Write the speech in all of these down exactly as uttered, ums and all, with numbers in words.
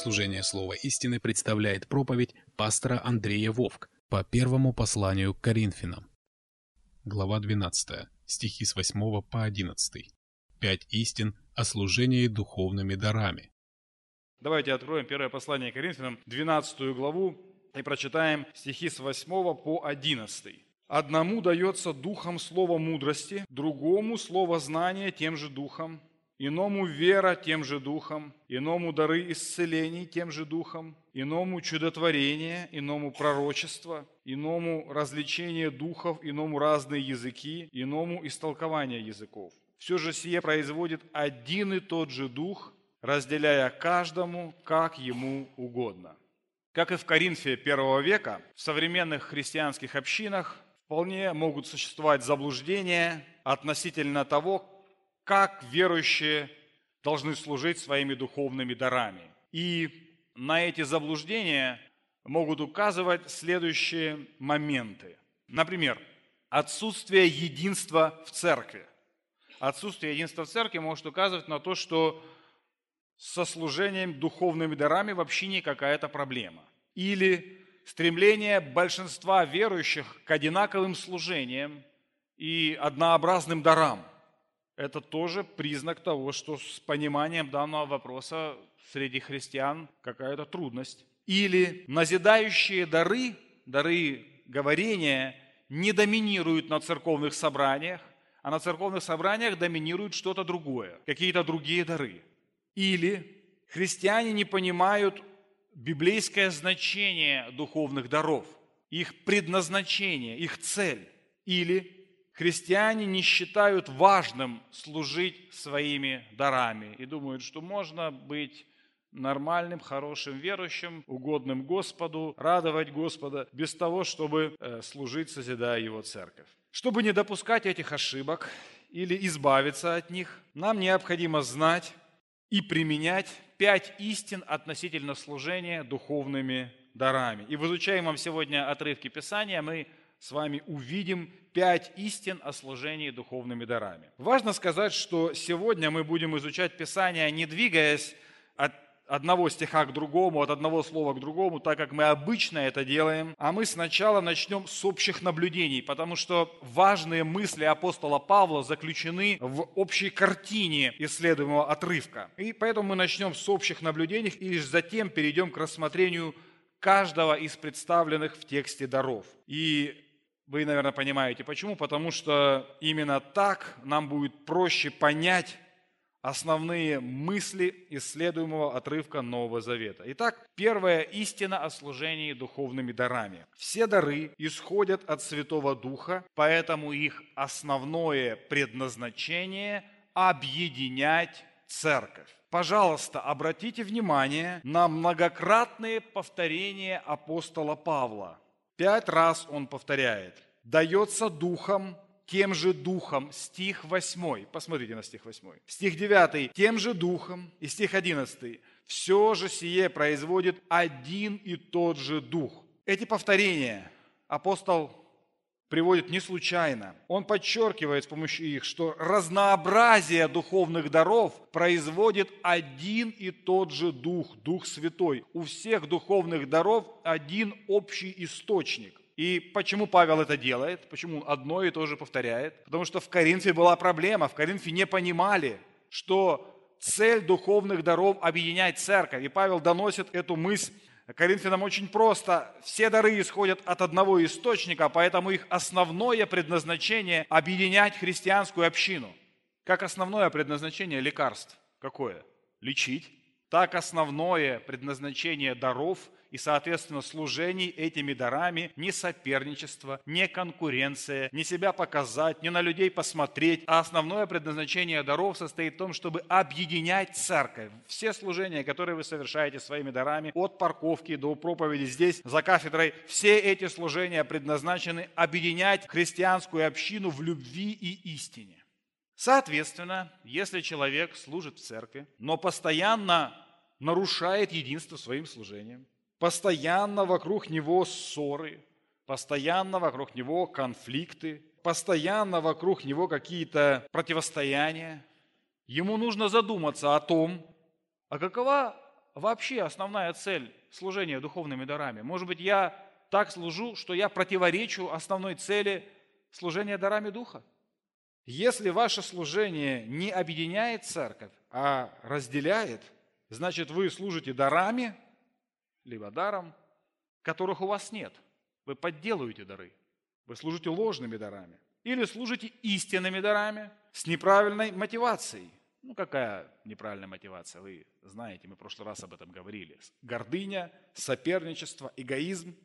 Служение Слова истины представляет проповедь пастора Андрея Вовк по первому посланию к Коринфянам. Глава двенадцатая, стихи с восьмого по одиннадцатый. Пять истин о служении духовными дарами. Давайте откроем первое послание к Коринфянам, двенадцатую главу, и прочитаем стихи с восьмого по одиннадцатый. «Одному дается духом слово мудрости, другому слово знания тем же духом, иному вера тем же духом, иному дары исцелений тем же духом, иному чудотворение, иному пророчество, иному развлечение духов, иному разные языки, иному истолкование языков. Все же сие производит один и тот же дух, разделяя каждому, как ему угодно». Как и в Коринфе первого века, в современных христианских общинах вполне могут существовать заблуждения относительно того, как верующие должны служить своими духовными дарами. И на эти заблуждения могут указывать следующие моменты. Например, отсутствие единства в церкви. Отсутствие единства в церкви может указывать на то, что со служением духовными дарами в общине какая-то проблема. Или стремление большинства верующих к одинаковым служениям и однообразным дарам. Это тоже признак того, что с пониманием данного вопроса среди христиан какая-то трудность. Или назидающие дары, дары говорения, не доминируют на церковных собраниях, а на церковных собраниях доминирует что-то другое, какие-то другие дары. Или христиане не понимают библейское значение духовных даров, их предназначение, их цель. Или христиане не считают важным служить своими дарами и думают, что можно быть нормальным, хорошим верующим, угодным Господу, радовать Господа, без того, чтобы служить, созидая Его церковь. Чтобы не допускать этих ошибок или избавиться от них, нам необходимо знать и применять пять истин относительно служения духовными дарами. И в изучаемом сегодня отрывке Писания мы с вами увидим пять истин о служении духовными дарами. Важно сказать, что сегодня мы будем изучать Писание, не двигаясь от одного стиха к другому, от одного слова к другому, так как мы обычно это делаем, а мы сначала начнем с общих наблюдений, потому что важные мысли апостола Павла заключены в общей картине исследуемого отрывка. И поэтому мы начнем с общих наблюдений и лишь затем перейдем к рассмотрению каждого из представленных в тексте даров. И вы, наверное, понимаете, почему? Потому что именно так нам будет проще понять основные мысли исследуемого отрывка Нового Завета. Итак, первая истина о служении духовными дарами. Все дары исходят от Святого Духа, поэтому их основное предназначение – объединять церковь. Пожалуйста, обратите внимание на многократные повторения апостола Павла. Пять раз он повторяет: «Дается Духом, тем же Духом», стих восьмой. Посмотрите на стих восьмой. Стих девятый, тем же Духом. И стих одиннадцатый. Все же сие производит один и тот же Дух. Эти повторения апостол приводит не случайно. Он подчеркивает с помощью их, что разнообразие духовных даров производит один и тот же Дух, Дух Святой. У всех духовных даров один общий источник. И почему Павел это делает? Почему он одно и то же повторяет? Потому что в Коринфе была проблема. В Коринфе не понимали, что цель духовных даров – объединять церковь. И Павел доносит эту мысль Коринфянам очень просто. Все дары исходят от одного источника, поэтому их основное предназначение – объединять христианскую общину. Как основное предназначение лекарств какое? Лечить. Так основное предназначение даров и, соответственно, служений этими дарами не соперничество, не конкуренция, не себя показать, не на людей посмотреть, а основное предназначение даров состоит в том, чтобы объединять церковь. Все служения, которые вы совершаете своими дарами, от парковки до проповеди здесь, за кафедрой, все эти служения предназначены объединять христианскую общину в любви и истине. Соответственно, если человек служит в церкви, но постоянно нарушает единство своим служением, постоянно вокруг него ссоры, постоянно вокруг него конфликты, постоянно вокруг него какие-то противостояния, ему нужно задуматься о том, а какова вообще основная цель служения духовными дарами? Может быть, я так служу, что я противоречу основной цели служения дарами Духа? Если ваше служение не объединяет церковь, а разделяет, значит, вы служите дарами, либо даром, которых у вас нет. Вы подделываете дары. Вы служите ложными дарами. Или служите истинными дарами с неправильной мотивацией. Ну, какая неправильная мотивация? Вы знаете, мы в прошлый раз об этом говорили. Гордыня, соперничество, эгоизм.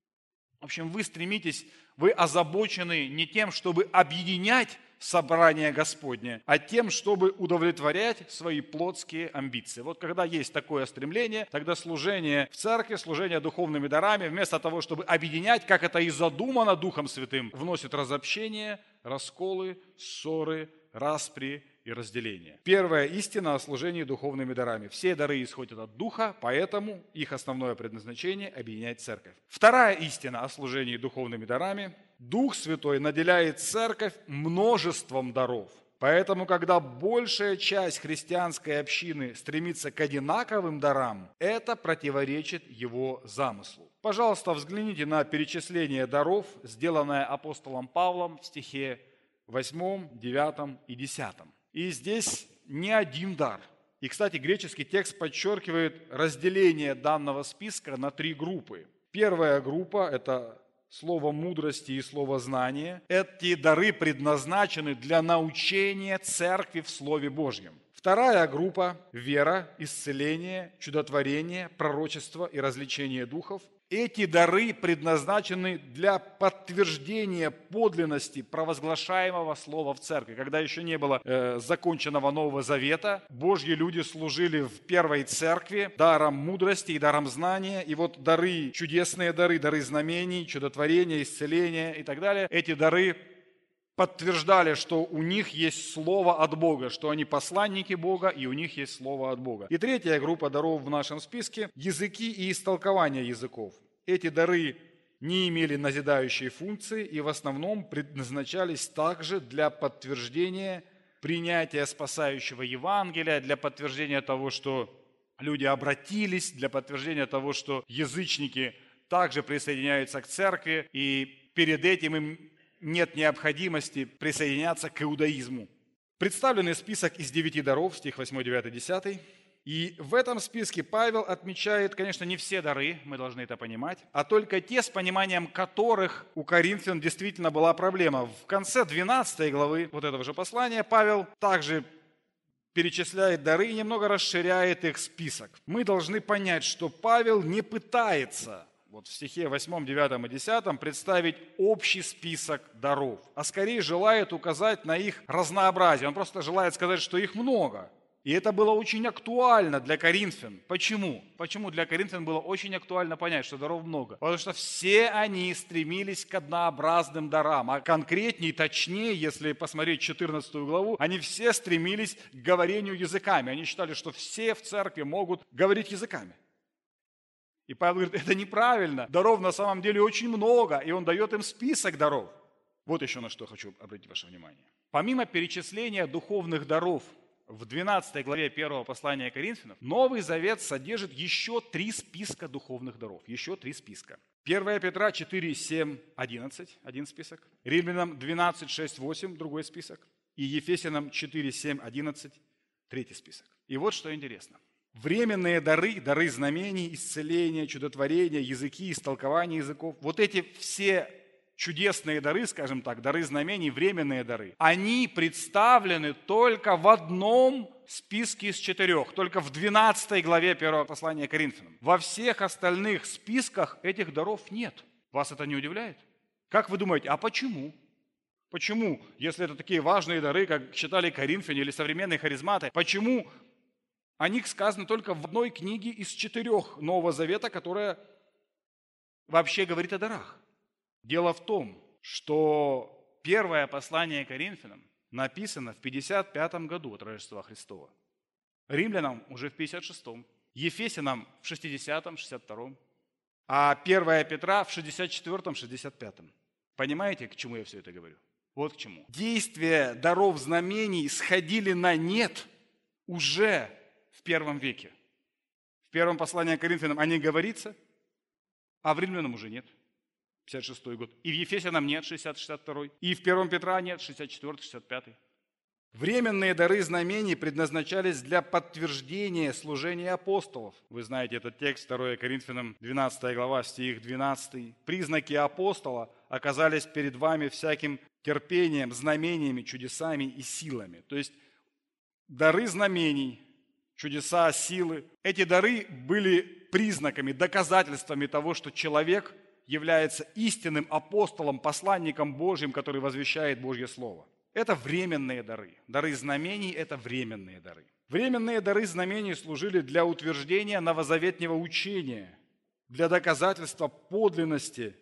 В общем, вы стремитесь, вы озабочены не тем, чтобы объединять собрание Господне, а тем, чтобы удовлетворять свои плотские амбиции. Вот когда есть такое стремление, тогда служение в церкви, служение духовными дарами, вместо того, чтобы объединять, как это и задумано Духом Святым, вносит разобщение, расколы, ссоры, распри и разделение. Первая истина о служении духовными дарами. Все дары исходят от Духа, поэтому их основное предназначение – объединять церковь. Вторая истина о служении духовными дарами. Дух Святой наделяет церковь множеством даров. Поэтому, когда большая часть христианской общины стремится к одинаковым дарам, это противоречит его замыслу. Пожалуйста, взгляните на перечисление даров, сделанное апостолом Павлом в стихе восьмом, девятом и десятом. И здесь не один дар. И, кстати, греческий текст подчеркивает разделение данного списка на три группы. Первая группа – это слово мудрости и слово знания. Эти дары предназначены для научения церкви в Слове Божьем. Вторая группа – вера, исцеление, чудотворение, пророчество и развлечение духов. Эти дары предназначены для подтверждения подлинности провозглашаемого слова в церкви. Когда еще не было э, законченного Нового Завета, Божьи люди служили в первой церкви даром мудрости и даром знания. И вот дары, чудесные дары, дары знамений, чудотворения, исцеления и так далее, эти дары подтверждали, что у них есть слово от Бога, что они посланники Бога, и у них есть слово от Бога. И третья группа даров в нашем списке – языки и истолкование языков. Эти дары не имели назидающей функции и в основном предназначались также для подтверждения принятия спасающего Евангелия, для подтверждения того, что люди обратились, для подтверждения того, что язычники также присоединяются к церкви, и перед этим им нет необходимости присоединяться к иудаизму. Представленный список из девяти даров, стих восьмой, девятый, десятый. И в этом списке Павел отмечает, конечно, не все дары, мы должны это понимать, а только те, с пониманием которых у коринфян действительно была проблема. В конце двенадцатой главы вот этого же послания Павел также перечисляет дары и немного расширяет их список. Мы должны понять, что Павел не пытается вот в стихе восьмом, девятом и десятом представить общий список даров, а скорее желает указать на их разнообразие. Он просто желает сказать, что их много. И это было очень актуально для коринфян. Почему? Почему для коринфян было очень актуально понять, что даров много? Потому что все они стремились к однообразным дарам. А конкретнее, точнее, если посмотреть четырнадцатую главу, они все стремились к говорению языками. Они считали, что все в церкви могут говорить языками. И Павел говорит, это неправильно. Даров на самом деле очень много, и он дает им список даров. Вот еще на что хочу обратить ваше внимание. Помимо перечисления духовных даров в двенадцатой главе первого послания Коринфянам, Новый Завет содержит еще три списка духовных даров. Еще три списка. первое Петра четыре, семь, одиннадцать, один список. Римлянам двенадцать, шесть, восемь, другой список. И Ефесянам четыре, семь, одиннадцать, третий список. И вот что интересно. Временные дары, дары знамений, исцеления, чудотворения, языки, истолкования языков, вот эти все чудесные дары, скажем так, дары знамений, временные дары, они представлены только в одном списке из четырех, только в двенадцатой главе первого послания Коринфянам. Во всех остальных списках этих даров нет. Вас это не удивляет? Как вы думаете, а почему? Почему, если это такие важные дары, как считали коринфяне или современные харизматы, почему о них сказано только в одной книге из четырех Нового Завета, которая вообще говорит о дарах? Дело в том, что первое послание Коринфянам написано в пятьдесят пятом году от Рождества Христова. Римлянам уже в пятьдесят шестом, Ефесянам в шестидесятом, шестьдесят втором, а первое Петра в шестьдесят четвёртом, шестьдесят пятом. Понимаете, к чему я все это говорю? Вот к чему. Действия даров знамений сходили на нет уже в первом веке. В первом послании к Коринфянам о них говорится, а в Римлянам уже нет. пятьдесят шестой год. И в Ефесянам нет, шестьдесят шестьдесят второй. И в первом Петра нет, шестьдесят четвёртый шестьдесят пятый. Временные дары знамений предназначались для подтверждения служения апостолов. Вы знаете этот текст, второе Коринфянам, двенадцатая глава, стих двенадцатый. Признаки апостола оказались перед вами всяким терпением, знамениями, чудесами и силами. То есть дары знамений, чудеса, силы. Эти дары были признаками, доказательствами того, что человек является истинным апостолом, посланником Божьим, который возвещает Божье Слово. Это временные дары. Дары знамений – это временные дары. Временные дары знамений служили для утверждения новозаветнего учения, для доказательства подлинности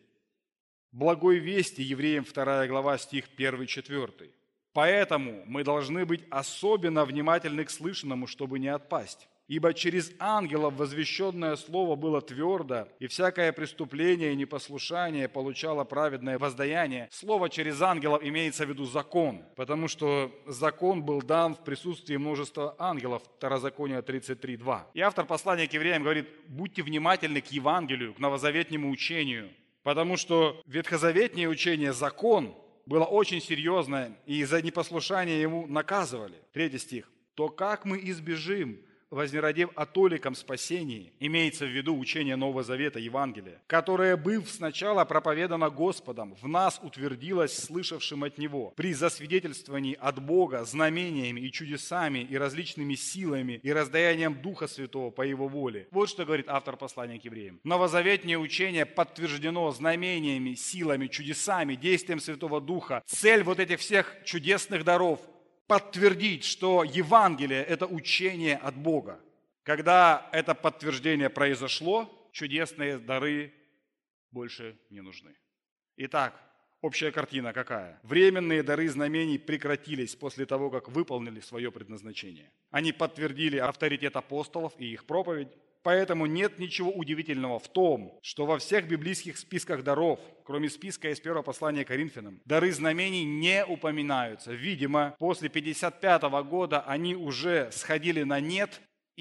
благой вести, Евреям вторая глава, стих один-четыре. Поэтому мы должны быть особенно внимательны к слышанному, чтобы не отпасть. Ибо через ангелов возвещенное слово было твердо, и всякое преступление и непослушание получало праведное воздаяние. Слово через ангелов имеется в виду закон, потому что закон был дан в присутствии множества ангелов, Второзаконие тридцать три два. И автор послания к евреям говорит: будьте внимательны к Евангелию, к новозаветнему учению, потому что ветхозаветнее учение, закон, было очень серьезное, и за непослушание ему наказывали. Третий стих. То как мы избежим, вознеродив о толиком спасении, имеется в виду учение Нового Завета, Евангелия, которое, быв сначала проповедано Господом, в нас утвердилось слышавшим от Него, при засвидетельствовании от Бога знамениями и чудесами и различными силами и раздаянием Духа Святого по Его воле. Вот что говорит автор послания к евреям. Новозаветнее учение подтверждено знамениями, силами, чудесами, действием Святого Духа. Цель вот этих всех чудесных даров – подтвердить, что Евангелие – это учение от Бога. Когда это подтверждение произошло, чудесные дары больше не нужны. Итак, общая картина какая? Временные дары знамений прекратились после того, как выполнили свое предназначение. Они подтвердили авторитет апостолов и их проповедь. Поэтому нет ничего удивительного в том, что во всех библейских списках даров, кроме списка из первого послания к Коринфянам, дары знамений не упоминаются. Видимо, после пятьдесят пятого года они уже сходили на нет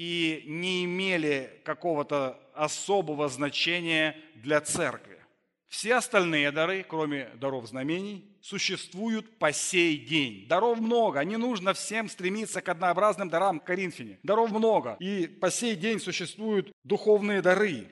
и не имели какого-то особого значения для церкви. Все остальные дары, кроме даров знамений, существуют по сей день. Даров много, не нужно всем стремиться к однообразным дарам в Коринфяне. Даров много, и по сей день существуют духовные дары.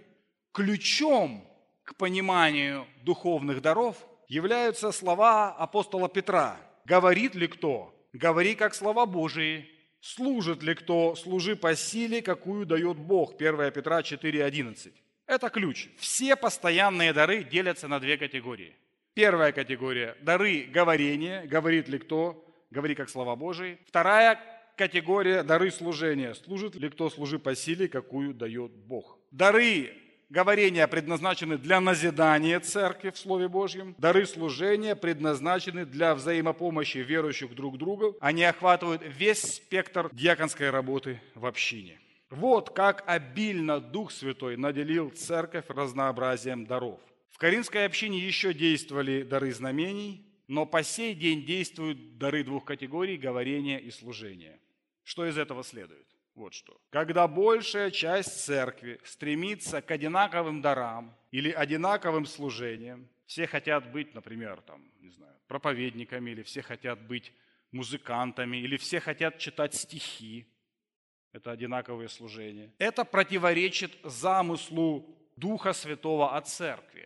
Ключом к пониманию духовных даров являются слова апостола Петра. «Говорит ли кто? Говори, как слова Божии. Служит ли кто? Служи по силе, какую дает Бог». первое Петра четыре одиннадцать. Это ключ. Все постоянные дары делятся на две категории. Первая категория – дары говорения, говорит ли кто, говори как слова Божии. Вторая категория – дары служения, служит ли кто, служи по силе, какую дает Бог. Дары говорения предназначены для назидания церкви в Слове Божьем. Дары служения предназначены для взаимопомощи верующих друг другу. Они охватывают весь спектр диаконской работы в общине. Вот как обильно Дух Святой наделил церковь разнообразием даров. В Коринфской общине еще действовали дары знамений, но по сей день действуют дары двух категорий – говорения и служения. Что из этого следует? Вот что. Когда большая часть церкви стремится к одинаковым дарам или одинаковым служениям, все хотят быть, например, там, не знаю, проповедниками, или все хотят быть музыкантами, или все хотят читать стихи, это одинаковые служения. Это противоречит замыслу Духа Святого о церкви.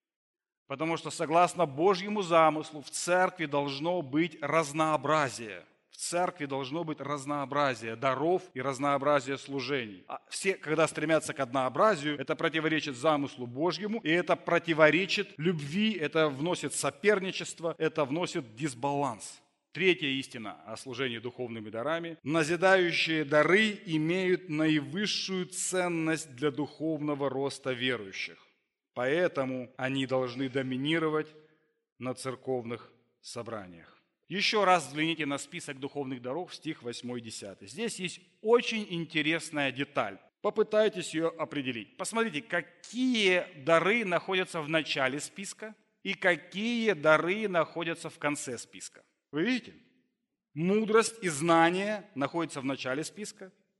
Потому что согласно Божьему замыслу в церкви должно быть разнообразие. В церкви должно быть разнообразие даров и разнообразие служений. А все, когда стремятся к однообразию, это противоречит замыслу Божьему, и это противоречит любви, это вносит соперничество, это вносит дисбаланс. Третья истина о служении духовными дарами. Назидающие дары имеют наивысшую ценность для духовного роста верующих. Поэтому они должны доминировать на церковных собраниях. Еще раз взгляните на список духовных даров, стих восемь-десять. Здесь есть очень интересная деталь. Попытайтесь ее определить. Посмотрите, какие дары находятся в начале списка и какие дары находятся в конце списка. Вы видите? Мудрость и знание находятся в начале списка,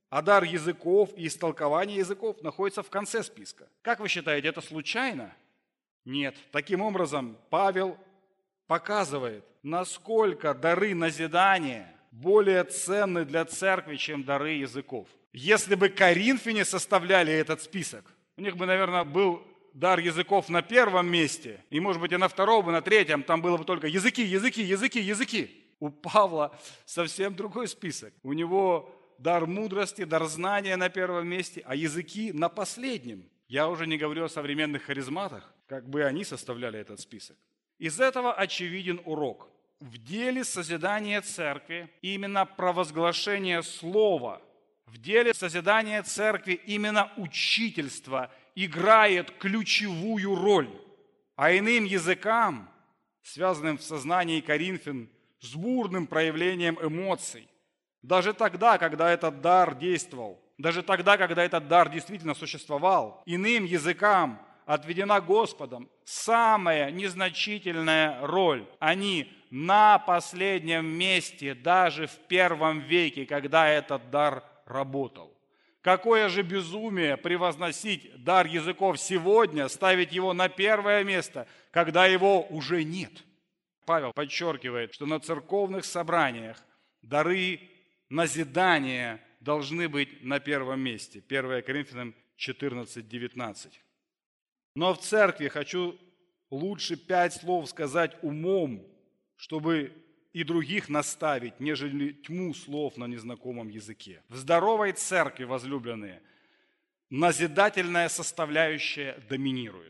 А дар языков и истолкование языков находится в конце списка. Как вы считаете, это случайно? Нет. Таким образом, Павел показывает, насколько дары назидания более ценны для церкви, чем дары языков. Если бы коринфяне составляли этот список, у них бы, наверное, был дар языков на первом месте, и, может быть, и на втором, и на третьем, там было бы только языки, языки, языки, языки. У Павла совсем другой список. У него дар мудрости, дар знания на первом месте, а языки на последнем. Я уже не говорю о современных харизматах, как бы они составляли этот список. Из этого очевиден урок. В деле созидания церкви именно провозглашение слова, в деле созидания церкви именно учительство играет ключевую роль. А иным языкам, связанным в сознании коринфян с бурным проявлением эмоций, даже тогда, когда этот дар действовал, даже тогда, когда этот дар действительно существовал, иным языкам отведена Господом самая незначительная роль. Они на последнем месте, даже в первом веке, когда этот дар работал. Какое же безумие превозносить дар языков сегодня, ставить его на первое место, когда его уже нет. Павел подчеркивает, что на церковных собраниях дары назидания должны быть на первом месте. первое Коринфянам четырнадцать девятнадцать. Но в церкви хочу лучше пять слов сказать умом, чтобы и других наставить, нежели тьму слов на незнакомом языке. В здоровой церкви, возлюбленные, назидательная составляющая доминирует.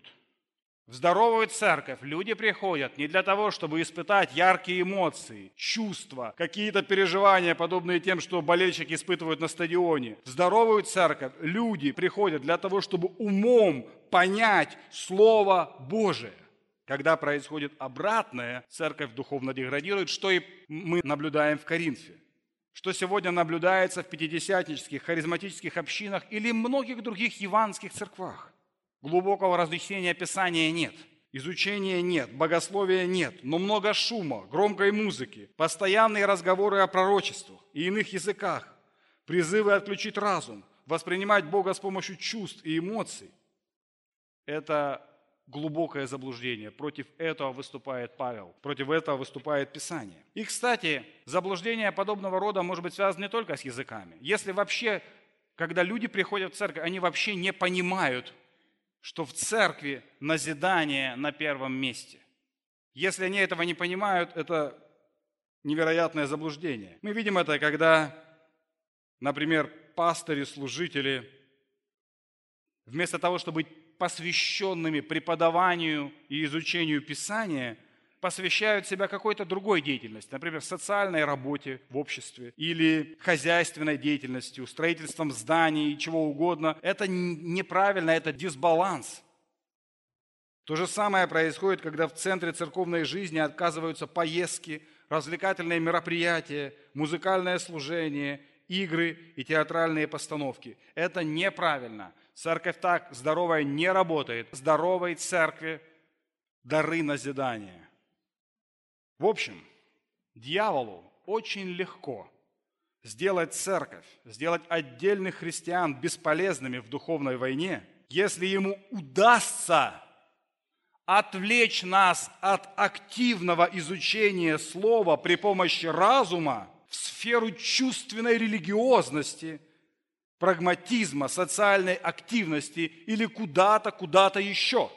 В здоровую церковь люди приходят не для того, чтобы испытать яркие эмоции, чувства, какие-то переживания, подобные тем, что болельщики испытывают на стадионе. В здоровую церковь люди приходят для того, чтобы умом понять Слово Божие. Когда происходит обратное, церковь духовно деградирует, что и мы наблюдаем в Коринфе. Что сегодня наблюдается в пятидесятнических, харизматических общинах или многих других евангельских церквах. Глубокого разъяснения Писания нет, изучения нет, богословия нет, но много шума, громкой музыки, постоянные разговоры о пророчествах и иных языках, призывы отключить разум, воспринимать Бога с помощью чувств и эмоций. Это глубокое заблуждение. Против этого выступает Павел, против этого выступает Писание. И, кстати, заблуждение подобного рода может быть связано не только с языками. Если вообще, когда люди приходят в церковь, они вообще не понимают, что в церкви назидание на первом месте. Если они этого не понимают, это невероятное заблуждение. Мы видим это, когда, например, пастыри, служители, вместо того, чтобы быть посвященными преподаванию и изучению Писания, посвящают себя какой-то другой деятельности, например, социальной работе в обществе или хозяйственной деятельностью, строительством зданий, чего угодно. Это неправильно, это дисбаланс. То же самое происходит, когда в центре церковной жизни отказываются поездки, развлекательные мероприятия, музыкальное служение, игры и театральные постановки. Это неправильно. Церковь так здоровая не работает. В здоровой церкви дары назидания. В общем, дьяволу очень легко сделать церковь, сделать отдельных христиан бесполезными в духовной войне, если ему удастся отвлечь нас от активного изучения слова при помощи разума в сферу чувственной религиозности, прагматизма, социальной активности или куда-то, куда-то еще.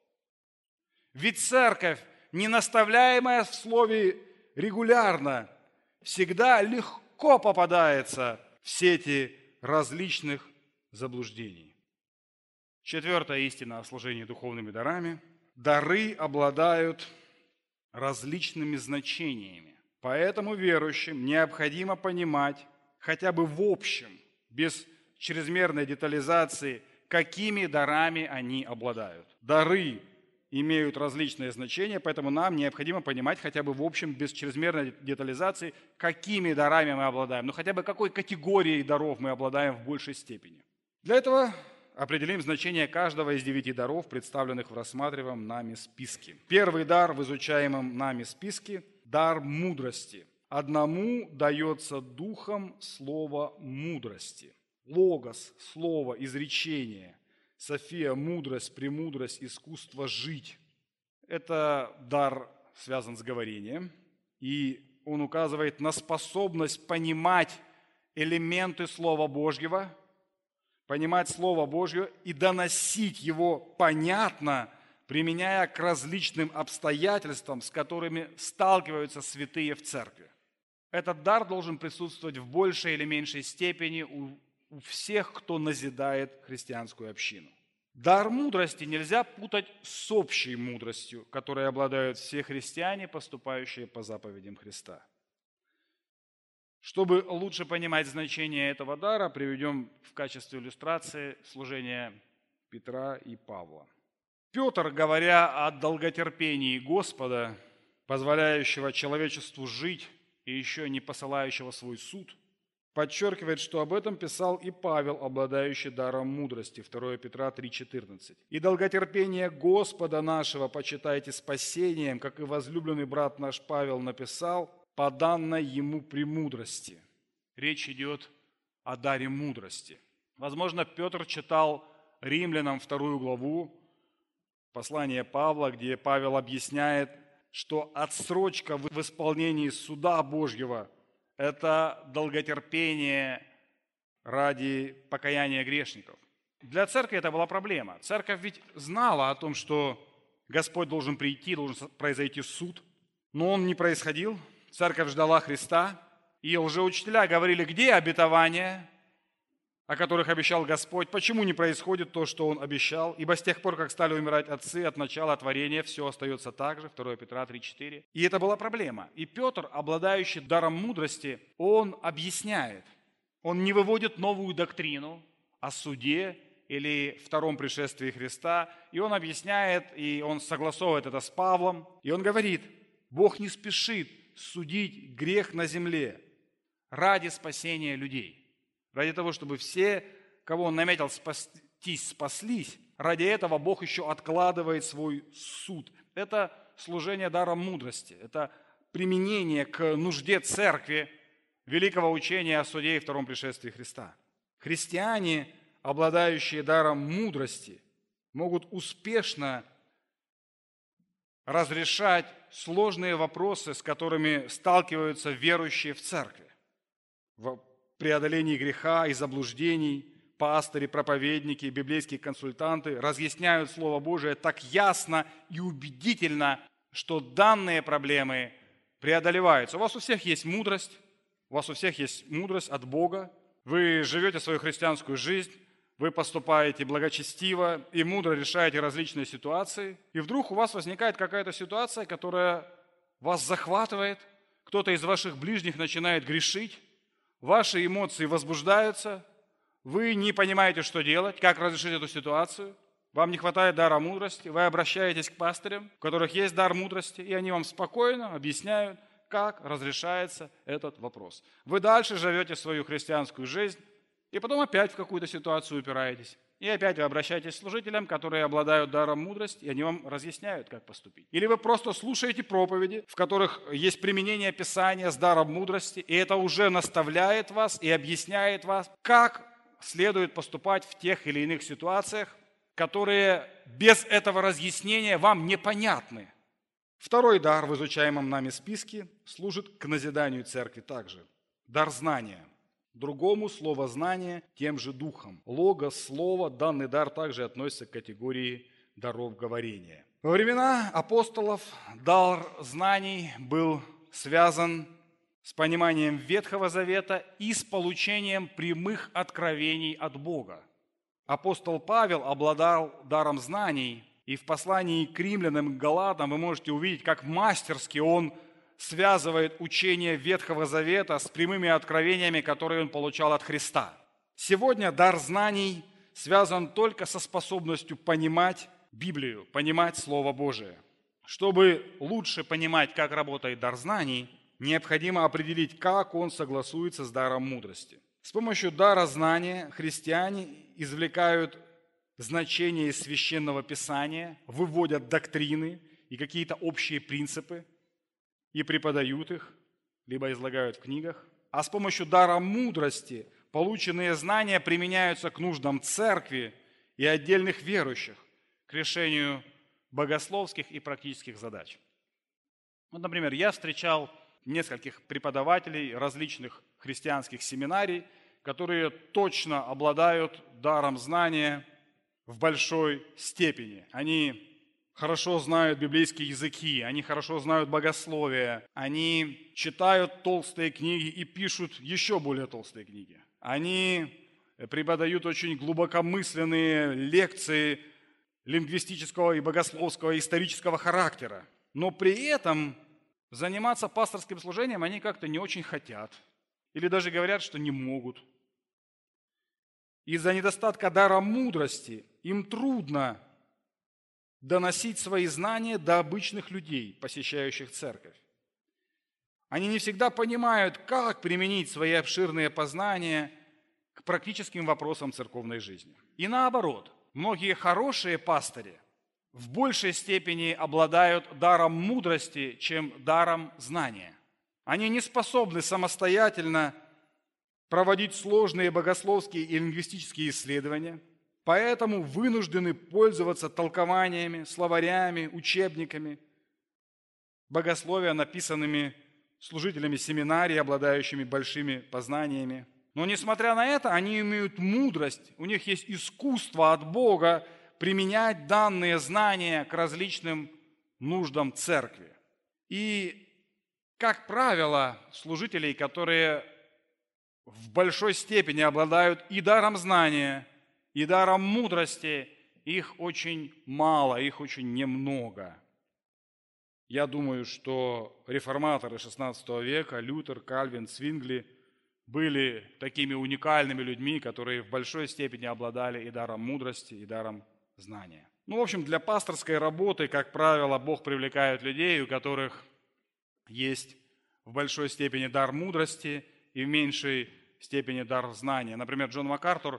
Ведь церковь, не наставляемая в слове регулярно, всегда легко попадается в сети различных заблуждений. Четвертая истина о служении духовными дарами. Дары обладают различными значениями. Поэтому верующим необходимо понимать хотя бы в общем, без чрезмерной детализации, какими дарами они обладают. Дары имеют различные значения, поэтому нам необходимо понимать хотя бы в общем, без чрезмерной детализации, какими дарами мы обладаем, ну хотя бы какой категорией даров мы обладаем в большей степени. Для этого определим значение каждого из девяти даров, представленных в рассматриваемом нами списке. Первый дар в изучаемом нами списке – дар мудрости. Одному дается духом слово мудрости. Логос, слово, изречение. София – мудрость, премудрость, искусство жить. Это дар связан с говорением, и он указывает на способность понимать элементы Слова Божьего, понимать Слово Божье и доносить его понятно, применяя к различным обстоятельствам, с которыми сталкиваются святые в церкви. Этот дар должен присутствовать в большей или меньшей степени у, у всех, кто назидает христианскую общину. Дар мудрости нельзя путать с общей мудростью, которой обладают все христиане, поступающие по заповедям Христа. Чтобы лучше понимать значение этого дара, приведем в качестве иллюстрации служение Петра и Павла. Петр, говоря о долготерпении Господа, позволяющего человечеству жить и еще не посылающего свой суд, подчеркивает, что об этом писал и Павел, обладающий даром мудрости, второе Петра три четырнадцать. «И долготерпение Господа нашего почитайте спасением, как и возлюбленный брат наш Павел написал, по данной ему премудрости». Речь идет о даре мудрости. Возможно, Петр читал Римлянам вторую главу, послание Павла, где Павел объясняет, что отсрочка в исполнении суда Божьего – это долготерпение ради покаяния грешников. Для церкви это была проблема. Церковь ведь знала о том, что Господь должен прийти, должен произойти суд, но он не происходил. Церковь ждала Христа, и лжеучителя говорили, где обетования, о которых обещал Господь, почему не происходит то, что Он обещал, ибо с тех пор, как стали умирать отцы, от начала творения все остается так же, второе Петра три четыре. И это была проблема. И Петр, обладающий даром мудрости, он объясняет, он не выводит новую доктрину о суде или втором пришествии Христа, и он объясняет, и он согласовывает это с Павлом, и он говорит, Бог не спешит судить грех на земле ради спасения людей. Ради того, чтобы все, кого Он наметил спастись, спаслись, ради этого Бог еще откладывает свой суд. Это служение даром мудрости, это применение к нужде церкви великого учения о суде и втором пришествии Христа. Христиане, обладающие даром мудрости, могут успешно разрешать сложные вопросы, с которыми сталкиваются верующие в церкви. В преодолении греха и заблуждений пастыри, проповедники, библейские консультанты разъясняют Слово Божие так ясно и убедительно, что данные проблемы преодолеваются. У вас у всех есть мудрость, у вас у всех есть мудрость от Бога. Вы живете свою христианскую жизнь, вы поступаете благочестиво и мудро решаете различные ситуации, и вдруг у вас возникает какая-то ситуация, которая вас захватывает, кто-то из ваших ближних начинает грешить, ваши эмоции возбуждаются, вы не понимаете, что делать, как разрешить эту ситуацию, вам не хватает дара мудрости, вы обращаетесь к пастырям, у которых есть дар мудрости, и они вам спокойно объясняют, как разрешается этот вопрос. Вы дальше живете свою христианскую жизнь, и потом опять в какую-то ситуацию упираетесь. И опять вы обращаетесь к служителям, которые обладают даром мудрости, и они вам разъясняют, как поступить. Или вы просто слушаете проповеди, в которых есть применение Писания с даром мудрости, и это уже наставляет вас и объясняет вас, как следует поступать в тех или иных ситуациях, которые без этого разъяснения вам непонятны. Второй дар в изучаемом нами списке служит к назиданию церкви также. Дар знания. Другому слово знание тем же духом. Логос, слово, данный дар также относится к категории даров говорения. Во времена апостолов дар знаний был связан с пониманием Ветхого Завета и с получением прямых откровений от Бога. Апостол Павел обладал даром знаний, и в послании к римлянам и галатам вы можете увидеть, как мастерски он связывает учение Ветхого Завета с прямыми откровениями, которые он получал от Христа. Сегодня дар знаний связан только со способностью понимать Библию, понимать Слово Божие. Чтобы лучше понимать, как работает дар знаний, необходимо определить, как он согласуется с даром мудрости. С помощью дара знания христиане извлекают значение из Священного Писания, выводят доктрины и какие-то общие принципы, и преподают их, либо излагают в книгах. А с помощью дара мудрости полученные знания применяются к нуждам церкви и отдельных верующих к решению богословских и практических задач. Вот, например, я встречал нескольких преподавателей различных христианских семинарий, которые точно обладают даром знания в большой степени. Они хорошо знают библейские языки, они хорошо знают богословие, они читают толстые книги и пишут еще более толстые книги. Они преподают очень глубокомысленные лекции лингвистического и богословского и исторического характера. Но при этом заниматься пасторским служением они как-то не очень хотят. Или даже говорят, что не могут. Из-за недостатка дара мудрости им трудно доносить свои знания до обычных людей, посещающих церковь. Они не всегда понимают, как применить свои обширные познания к практическим вопросам церковной жизни. И наоборот, многие хорошие пастыри в большей степени обладают даром мудрости, чем даром знания. Они не способны самостоятельно проводить сложные богословские и лингвистические исследования, поэтому вынуждены пользоваться толкованиями, словарями, учебниками богословия, написанными служителями семинарии, обладающими большими познаниями. Но несмотря на это, они имеют мудрость, у них есть искусство от Бога применять данные знания к различным нуждам церкви. И, как правило, служителей, которые в большой степени обладают и даром знания, и даром мудрости, их очень мало, их очень немного. Я думаю, что реформаторы шестнадцатого века, Лютер, Кальвин, Цвингли, были такими уникальными людьми, которые в большой степени обладали и даром мудрости, и даром знания. Ну, в общем, для пасторской работы, как правило, Бог привлекает людей, у которых есть в большой степени дар мудрости и в меньшей степени дар знания. Например, Джон МакАртур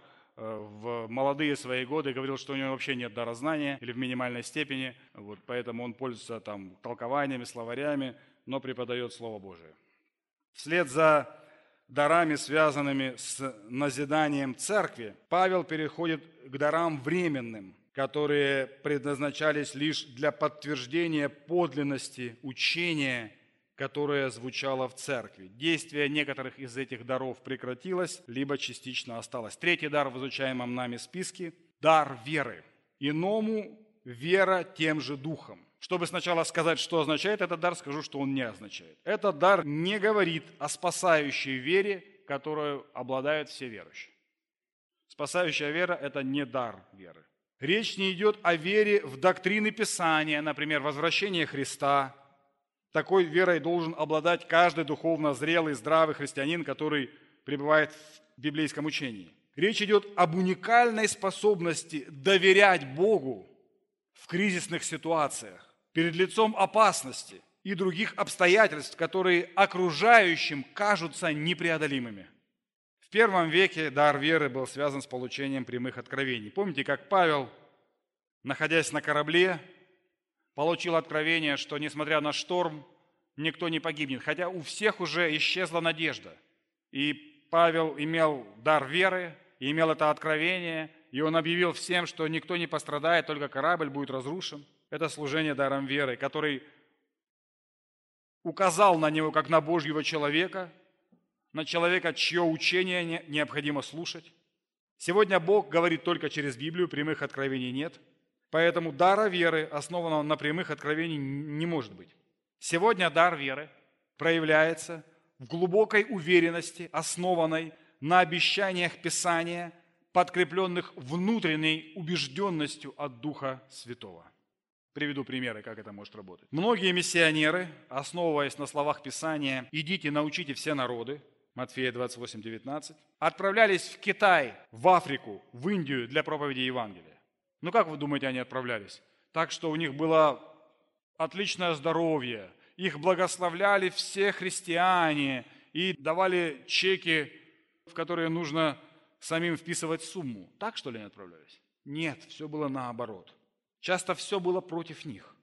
в молодые свои годы говорил, что у него вообще нет дара знания или в минимальной степени, вот, поэтому он пользуется там толкованиями, словарями, но преподает Слово Божие. Вслед за дарами, связанными с назиданием церкви, Павел переходит к дарам временным, которые предназначались лишь для подтверждения подлинности учения, которое звучало в церкви. Действие некоторых из этих даров прекратилось, либо частично осталось. Третий дар в изучаемом нами списке – дар веры. Иному вера тем же духом. Чтобы сначала сказать, что означает этот дар, скажу, что он не означает. Этот дар не говорит о спасающей вере, которую обладают все верующие. Спасающая вера – это не дар веры. Речь не идет о вере в доктрины Писания, например, возвращение Христа. Такой верой должен обладать каждый духовно зрелый, здравый христианин, который пребывает в библейском учении. Речь идет об уникальной способности доверять Богу в кризисных ситуациях, перед лицом опасности и других обстоятельств, которые окружающим кажутся непреодолимыми. В первом веке дар веры был связан с получением прямых откровений. Помните, как Павел, находясь на корабле, получил откровение, что, несмотря на шторм, никто не погибнет. Хотя у всех уже исчезла надежда. И Павел имел дар веры, и имел это откровение, и он объявил всем, что никто не пострадает, только корабль будет разрушен. Это служение даром веры, который указал на него, как на Божьего человека, на человека, чье учение необходимо слушать. Сегодня Бог говорит только через Библию, прямых откровений нет. Поэтому дара веры, основанного на прямых откровениях, не может быть. Сегодня дар веры проявляется в глубокой уверенности, основанной на обещаниях Писания, подкрепленных внутренней убежденностью от Духа Святого. Приведу примеры, как это может работать. Многие миссионеры, основываясь на словах Писания «Идите, научите все народы», Матфея двадцать восемь девятнадцать, отправлялись в Китай, в Африку, в Индию для проповеди Евангелия. Ну как вы думаете, они отправлялись? Так что у них было отличное здоровье, их благословляли все христиане и давали чеки, в которые нужно самим вписывать сумму. Так что ли они отправлялись? Нет, все было наоборот. Часто все было против них.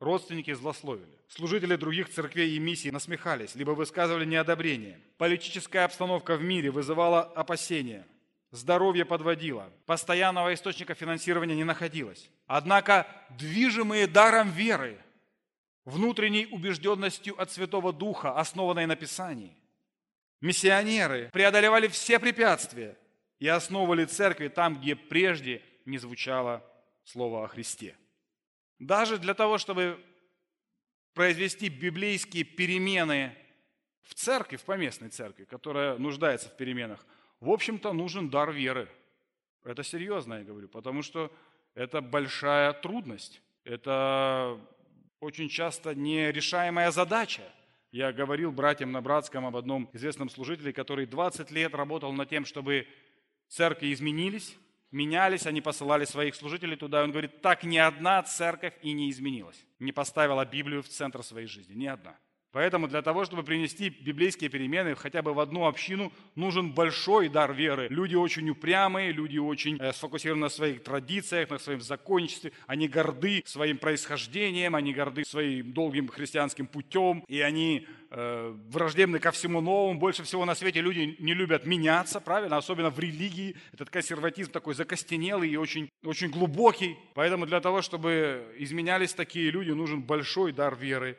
Родственники злословили. Служители других церквей и миссий насмехались, либо высказывали неодобрение. Политическая обстановка в мире вызывала опасения. Здоровье подводило. Постоянного источника финансирования не находилось. Однако, движимые даром веры, внутренней убежденностью от Святого Духа, основанной на Писании, миссионеры преодолевали все препятствия и основывали церкви там, где прежде не звучало слово о Христе. Даже для того, чтобы произвести библейские перемены в церкви, в поместной церкви, которая нуждается в переменах, в общем-то, нужен дар веры. Это серьезно, я говорю, потому что это большая трудность. Это очень часто нерешаемая задача. Я говорил братьям на братском об одном известном служителе, который двадцать лет работал над тем, чтобы церкви изменились, менялись, они посылали своих служителей туда. И он говорит, так ни одна церковь и не изменилась, не поставила Библию в центр своей жизни, ни одна. Поэтому для того, чтобы принести библейские перемены хотя бы в одну общину, нужен большой дар веры. Люди очень упрямые, люди очень э, сфокусированы на своих традициях, на своем законничестве. Они горды своим происхождением, они горды своим долгим христианским путем, и они э, враждебны ко всему новому. Больше всего на свете люди не любят меняться, правильно? Особенно в религии. Этот консерватизм такой закостенелый и очень, очень глубокий. Поэтому для того, чтобы изменялись такие люди, нужен большой дар веры.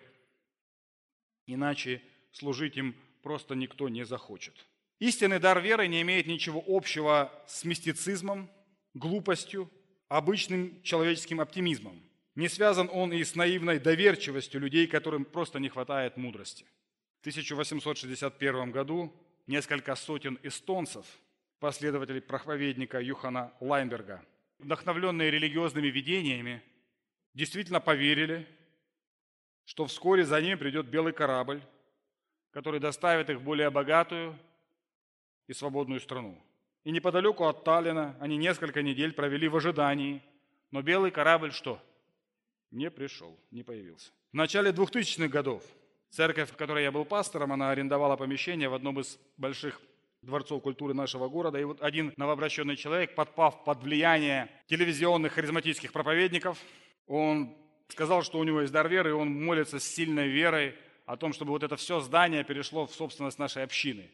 Иначе служить им просто никто не захочет. Истинный дар веры не имеет ничего общего с мистицизмом, глупостью, обычным человеческим оптимизмом. Не связан он и с наивной доверчивостью людей, которым просто не хватает мудрости. В тысяча восемьсот шестьдесят первом году несколько сотен эстонцев, последователей проповедника Юхана Лайнберга, вдохновленные религиозными видениями, действительно поверили, что вскоре за ним придет белый корабль, который доставит их в более богатую и свободную страну. И неподалеку от Таллина они несколько недель провели в ожидании, но белый корабль что? Не пришел, не появился. В начале двухтысячных годов церковь, в которой я был пастором, она арендовала помещение в одном из больших дворцов культуры нашего города. И вот один новообращенный человек, подпав под влияние телевизионных харизматических проповедников, он сказал, что у него есть дар веры, и он молится с сильной верой о том, чтобы вот это все здание перешло в собственность нашей общины.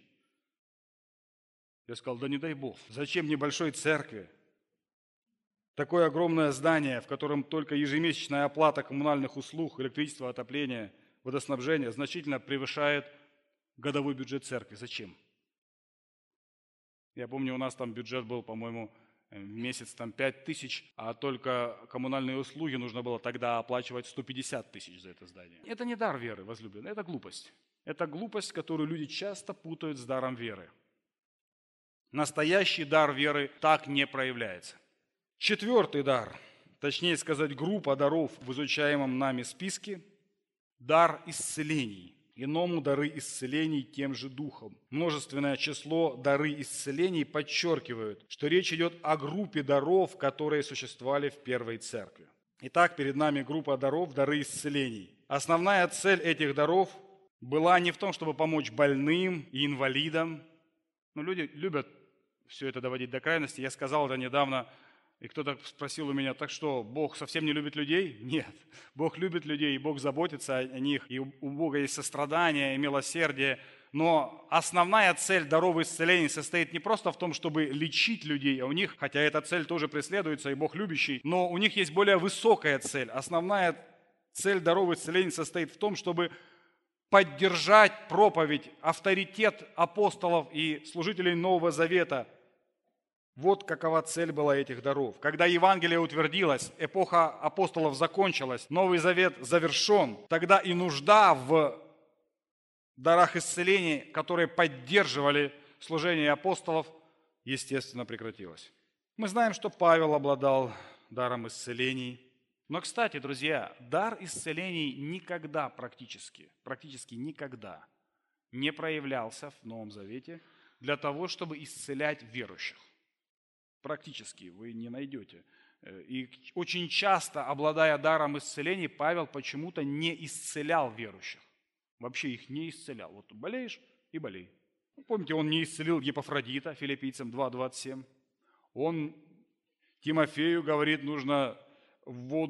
Я сказал, да не дай Бог, зачем небольшой церкви такое огромное здание, в котором только ежемесячная оплата коммунальных услуг, электричества, отопления, водоснабжения значительно превышает годовой бюджет церкви. Зачем? Я помню, у нас там бюджет был, по-моему, в месяц там пять тысяч, а только коммунальные услуги нужно было тогда оплачивать сто пятьдесят тысяч за это здание. Это не дар веры, возлюбленный, это глупость. Это глупость, которую люди часто путают с даром веры. Настоящий дар веры так не проявляется. Четвертый дар, точнее сказать, группа даров в изучаемом нами списке – дар исцелений. Иному дары исцелений тем же духом. Множественное число дары исцелений подчеркивают, что речь идет о группе даров, которые существовали в первой церкви. Итак, перед нами группа даров, дары исцелений. Основная цель этих даров была не в том, чтобы помочь больным и инвалидам. Но люди любят все это доводить до крайности. Я сказал это недавно, и кто-то спросил у меня, так что, Бог совсем не любит людей? Нет, Бог любит людей, и Бог заботится о них, и у Бога есть сострадание и милосердие. Но основная цель даров исцелений состоит не просто в том, чтобы лечить людей, а у них, хотя эта цель тоже преследуется, и Бог любящий, но у них есть более высокая цель. Основная цель даров исцелений состоит в том, чтобы поддержать проповедь, авторитет апостолов и служителей Нового Завета. Вот какова цель была этих даров. Когда Евангелие утвердилось, эпоха апостолов закончилась, Новый Завет завершен, тогда и нужда в дарах исцеления, которые поддерживали служение апостолов, естественно, прекратилась. Мы знаем, что Павел обладал даром исцелений. Но, кстати, друзья, дар исцелений никогда практически, практически никогда не проявлялся в Новом Завете для того, чтобы исцелять верующих. Практически вы не найдете. И очень часто, обладая даром исцелений, Павел почему-то не исцелял верующих. Вообще их не исцелял. Вот болеешь и болей. Помните, он не исцелил Епафродита, Филиппийцам два двадцать семь. Он Тимофею говорит, нужно в воду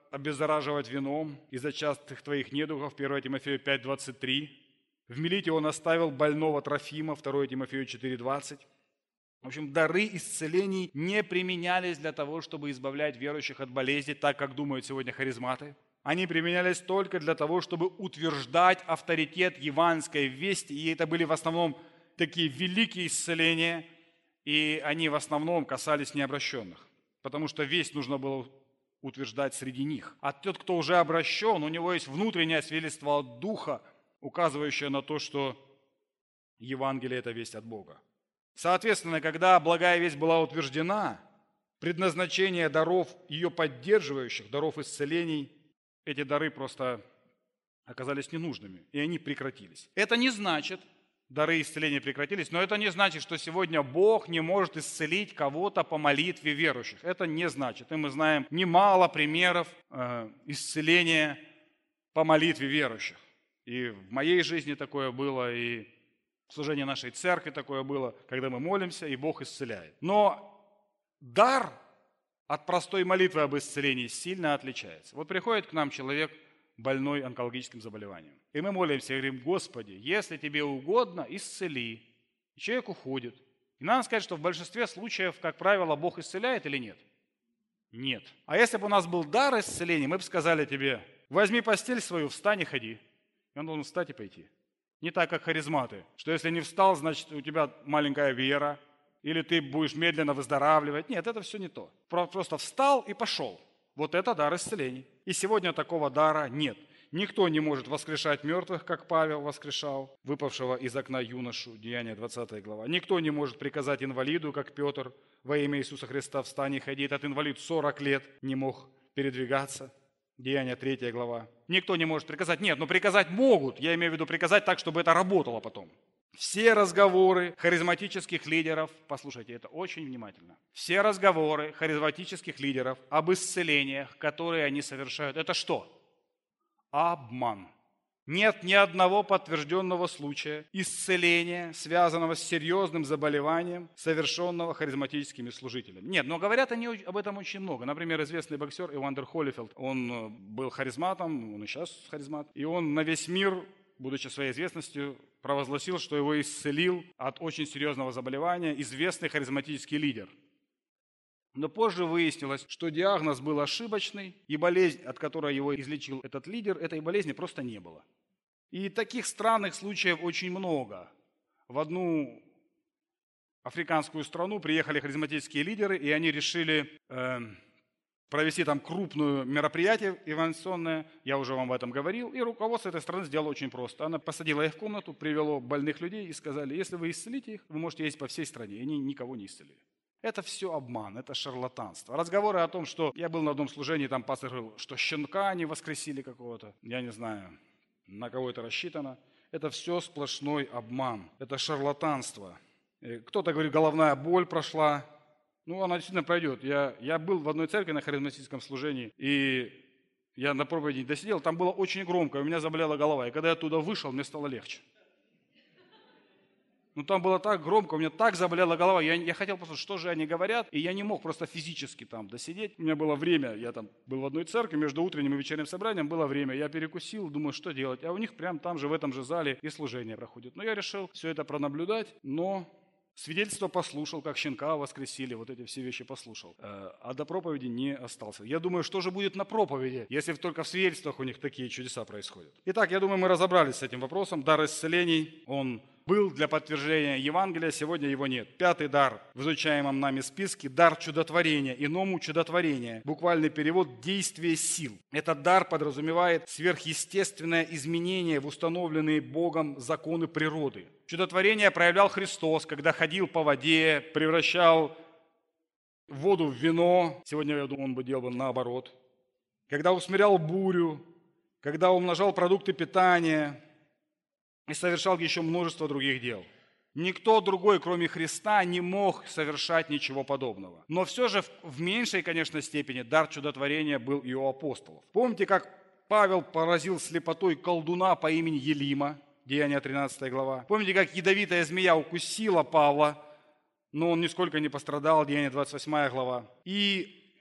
обеззараживать вином из-за частых твоих недугов, первое Тимофею пять двадцать три. В Милите он оставил больного Трофима, второе Тимофею четыре двадцать. В общем, дары исцелений не применялись для того, чтобы избавлять верующих от болезней, так как думают сегодня харизматы. Они применялись только для того, чтобы утверждать авторитет евангельской вести, и это были в основном такие великие исцеления, и они в основном касались необращенных, потому что весть нужно было утверждать среди них. А тот, кто уже обращен, у него есть внутреннее свидетельство от Духа, указывающее на то, что Евангелие – это весть от Бога. Соответственно, когда благая весть была утверждена, предназначение даров, ее поддерживающих, даров исцелений, эти дары просто оказались ненужными, и они прекратились. Это не значит, дары исцеления прекратились, но это не значит, что сегодня Бог не может исцелить кого-то по молитве верующих. Это не значит. И мы знаем немало примеров э, исцеления по молитве верующих. И в моей жизни такое было, и в служении нашей церкви такое было, когда мы молимся, и Бог исцеляет. Но дар от простой молитвы об исцелении сильно отличается. Вот приходит к нам человек, больной онкологическим заболеванием. И мы молимся и говорим: Господи, если тебе угодно, исцели. И человек уходит. И надо сказать, что в большинстве случаев, как правило, Бог исцеляет или нет? Нет. А если бы у нас был дар исцеления, мы бы сказали тебе: возьми постель свою, встань и ходи. И он должен встать и пойти. Не так, как харизматы, что если не встал, значит у тебя маленькая вера, или ты будешь медленно выздоравливать. Нет, это все не то. Просто встал и пошел. Вот это дар исцелений. И сегодня такого дара нет. Никто не может воскрешать мертвых, как Павел воскрешал, выпавшего из окна юношу, Деяния двадцатая глава. Никто не может приказать инвалиду, как Петр, во имя Иисуса Христа встань и ходи. Этот инвалид сорок лет не мог передвигаться, Деяния третья глава. Никто не может приказать. Нет, но приказать могут. Я имею в виду приказать так, чтобы это работало потом. Все разговоры харизматических лидеров, послушайте это очень внимательно, все разговоры харизматических лидеров об исцелениях, которые они совершают, это что? Обман. Нет ни одного подтвержденного случая исцеления, связанного с серьезным заболеванием, совершенного харизматическими служителями. Нет, но говорят они об этом очень много. Например, известный боксер Ивандер Холлифилд, он был харизматом, он и сейчас харизмат, и он на весь мир, будучи своей известностью, провозгласил, что его исцелил от очень серьезного заболевания известный харизматический лидер. Но позже выяснилось, что диагноз был ошибочный, и болезнь, от которой его излечил этот лидер, этой болезни просто не было. И таких странных случаев очень много. В одну африканскую страну приехали харизматические лидеры, и они решили э, провести там крупное мероприятие эвангелизационное, я уже вам об этом говорил, и руководство этой страны сделало очень просто. Она посадила их в комнату, привело больных людей и сказали: если вы исцелите их, вы можете ездить по всей стране. И они никого не исцелили. Это все обман, это шарлатанство. Разговоры о том, что я был на одном служении, там пастор говорил, что щенка не воскресили какого-то, я не знаю, на кого это рассчитано. Это все сплошной обман, это шарлатанство. Кто-то говорит, головная боль прошла. Ну, она действительно пройдет. Я, я был в одной церкви на харизматическом служении, и я на проповеди досидел, там было очень громко, у меня заболела голова. И когда я оттуда вышел, мне стало легче. Ну, там было так громко, у меня так заболела голова. Я, я хотел послушать, что же они говорят, и я не мог просто физически там досидеть. У меня было время, я там был в одной церкви, между утренним и вечерним собранием было время. Я перекусил, думаю, что делать. А у них прямо там же, в этом же зале и служение проходит. Но я решил все это пронаблюдать, но свидетельство послушал, как щенка воскресили, вот эти все вещи послушал. А до проповеди не остался. Я думаю, что же будет на проповеди, если только в свидетельствах у них такие чудеса происходят. Итак, я думаю, мы разобрались с этим вопросом. Дар исцелений, он был для подтверждения Евангелия, сегодня его нет. Пятый дар в изучаемом нами списке – дар чудотворения, иному чудотворение. Буквальный перевод – действие сил. Этот дар подразумевает сверхъестественное изменение в установленные Богом законы природы. Чудотворение проявлял Христос, когда ходил по воде, превращал воду в вино. Сегодня, я думаю, он бы делал наоборот. Когда усмирял бурю, когда умножал продукты питания и совершал еще множество других дел. Никто другой, кроме Христа, не мог совершать ничего подобного. Но все же в меньшей, конечно, степени дар чудотворения был и у апостолов. Помните, как Павел поразил слепотой колдуна по имени Елима, Деяния тринадцатая глава. Помните, как ядовитая змея укусила Павла, но он нисколько не пострадал, Деяния двадцать восьмая глава. И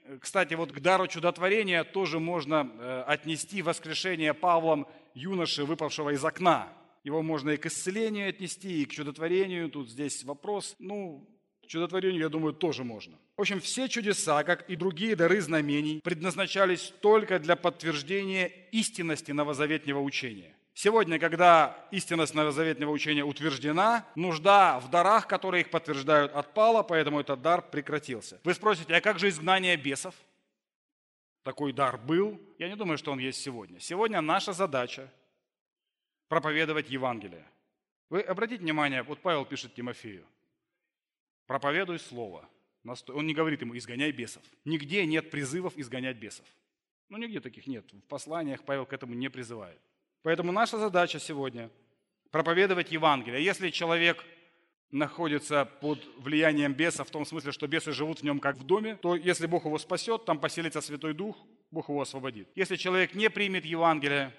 Кстати, вот к дару чудотворения тоже можно отнести воскрешение Павлом юноши, выпавшего из окна. Его можно и к исцелению отнести, и к чудотворению. Тут здесь вопрос. Ну, к чудотворению, я думаю, тоже можно. В общем, все чудеса, как и другие дары знамений, предназначались только для подтверждения истинности новозаветнего учения. Сегодня, когда истинность новозаветного учения утверждена, нужда в дарах, которые их подтверждают, отпала, поэтому этот дар прекратился. Вы спросите, а как же изгнание бесов? Такой дар был. Я не думаю, что он есть сегодня. Сегодня наша задача проповедовать Евангелие. Вы обратите внимание, вот Павел пишет Тимофею, проповедуй слово. Он не говорит ему, изгоняй бесов. Нигде нет призывов изгонять бесов. Ну, нигде таких нет. В посланиях Павел к этому не призывает. Поэтому наша задача сегодня проповедовать Евангелие. Если человек находится под влиянием беса, в том смысле, что бесы живут в нем как в доме, то если Бог его спасет, там поселится Святой Дух, Бог его освободит. Если человек не примет Евангелие,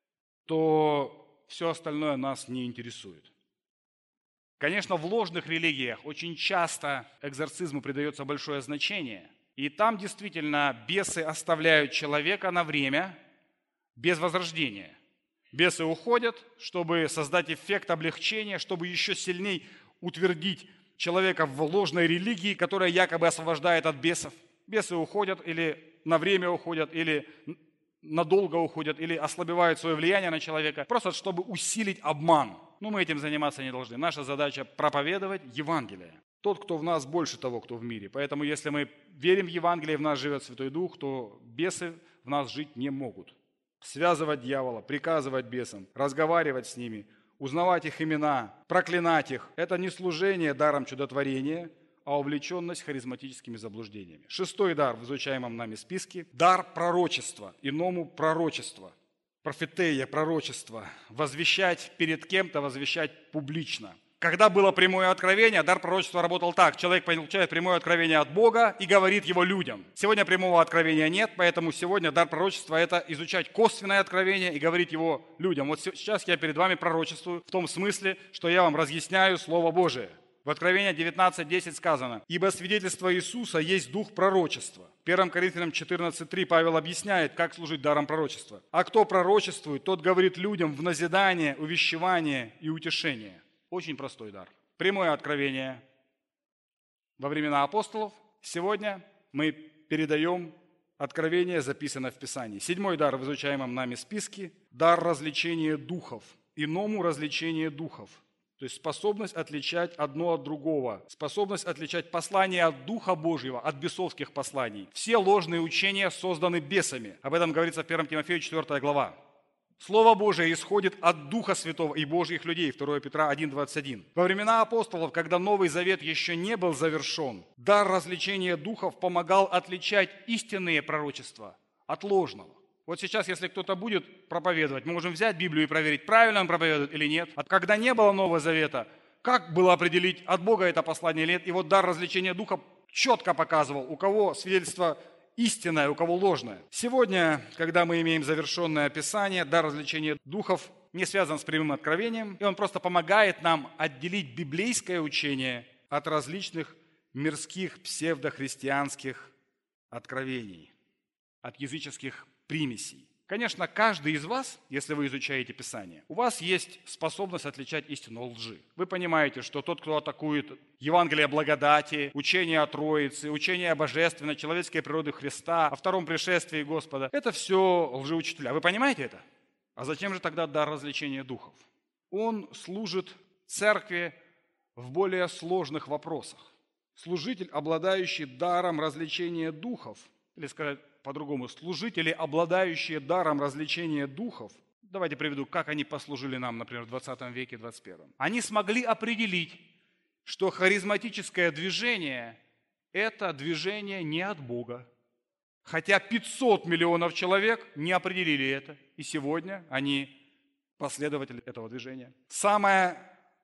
то все остальное нас не интересует. Конечно, в ложных религиях очень часто экзорцизму придается большое значение. И там действительно бесы оставляют человека на время без возрождения. Бесы уходят, чтобы создать эффект облегчения, чтобы еще сильнее утвердить человека в ложной религии, которая якобы освобождает от бесов. Бесы уходят или на время уходят, или надолго уходят, или ослабевают свое влияние на человека, просто чтобы усилить обман. Но мы этим заниматься не должны. Наша задача проповедовать Евангелие. Тот, кто в нас, больше того, кто в мире. Поэтому если мы верим в Евангелие, в нас живет Святой Дух, то бесы в нас жить не могут. Связывать дьявола, приказывать бесам, разговаривать с ними, узнавать их имена, проклинать их – это не служение даром чудотворения, а увлеченность харизматическими заблуждениями. Шестой дар в изучаемом нами списке – дар пророчества, иному пророчество, профетея, пророчество, возвещать перед кем-то, возвещать публично. Когда было прямое откровение, дар пророчества работал так. Человек получает прямое откровение от Бога и говорит его людям. Сегодня прямого откровения нет, поэтому сегодня дар пророчества – это изучать косвенное откровение и говорить его людям. Вот сейчас я перед вами пророчествую в том смысле, что я вам разъясняю Слово Божие. В Откровении девятнадцать десять сказано: «Ибо свидетельство Иисуса есть дух пророчества». В первом Коринфянам четырнадцать три Павел объясняет, как служить даром пророчества. «А кто пророчествует, тот говорит людям в назидание, увещевание и утешение». Очень простой дар. Прямое откровение во времена апостолов. Сегодня мы передаем откровение, записанное в Писании. Седьмой дар в изучаемом нами списке – дар развлечения духов, иному развлечение духов. То есть способность отличать одно от другого, способность отличать послание от Духа Божьего, от бесовских посланий. Все ложные учения созданы бесами. Об этом говорится в первом Тимофею четвёртая глава. Слово Божие исходит от Духа Святого и Божьих людей, второе Петра один двадцать один. Во времена апостолов, когда Новый Завет еще не был завершен, дар развлечения духов помогал отличать истинные пророчества от ложного. Вот сейчас, если кто-то будет проповедовать, мы можем взять Библию и проверить, правильно он проповедует или нет. А когда не было Нового Завета, как было определить, от Бога это послание или нет? И вот дар развлечения духа четко показывал, у кого свидетельство истинное, у кого ложное. Сегодня, когда мы имеем завершенное описание, дар развлечения духов не связан с прямым откровением, и он просто помогает нам отделить библейское учение от различных мирских псевдохристианских откровений, от языческих примесей. Конечно, каждый из вас, если вы изучаете Писание, у вас есть способность отличать истину от лжи. Вы понимаете, что тот, кто атакует Евангелие благодати, учение о Троице, учение о божественной, человеческой природе Христа, о втором пришествии Господа, это все лжеучителя. Вы понимаете это? А зачем же тогда дар развлечения духов? Он служит церкви в более сложных вопросах. Служитель, обладающий даром развлечения духов, или сказать по-другому, служители, обладающие даром развлечения духов, давайте приведу, как они послужили нам, например, в двадцатом веке, двадцать первом. Они смогли определить, что харизматическое движение – это движение не от Бога. Хотя пятьсот миллионов человек не определили это, и сегодня они последователи этого движения. Самое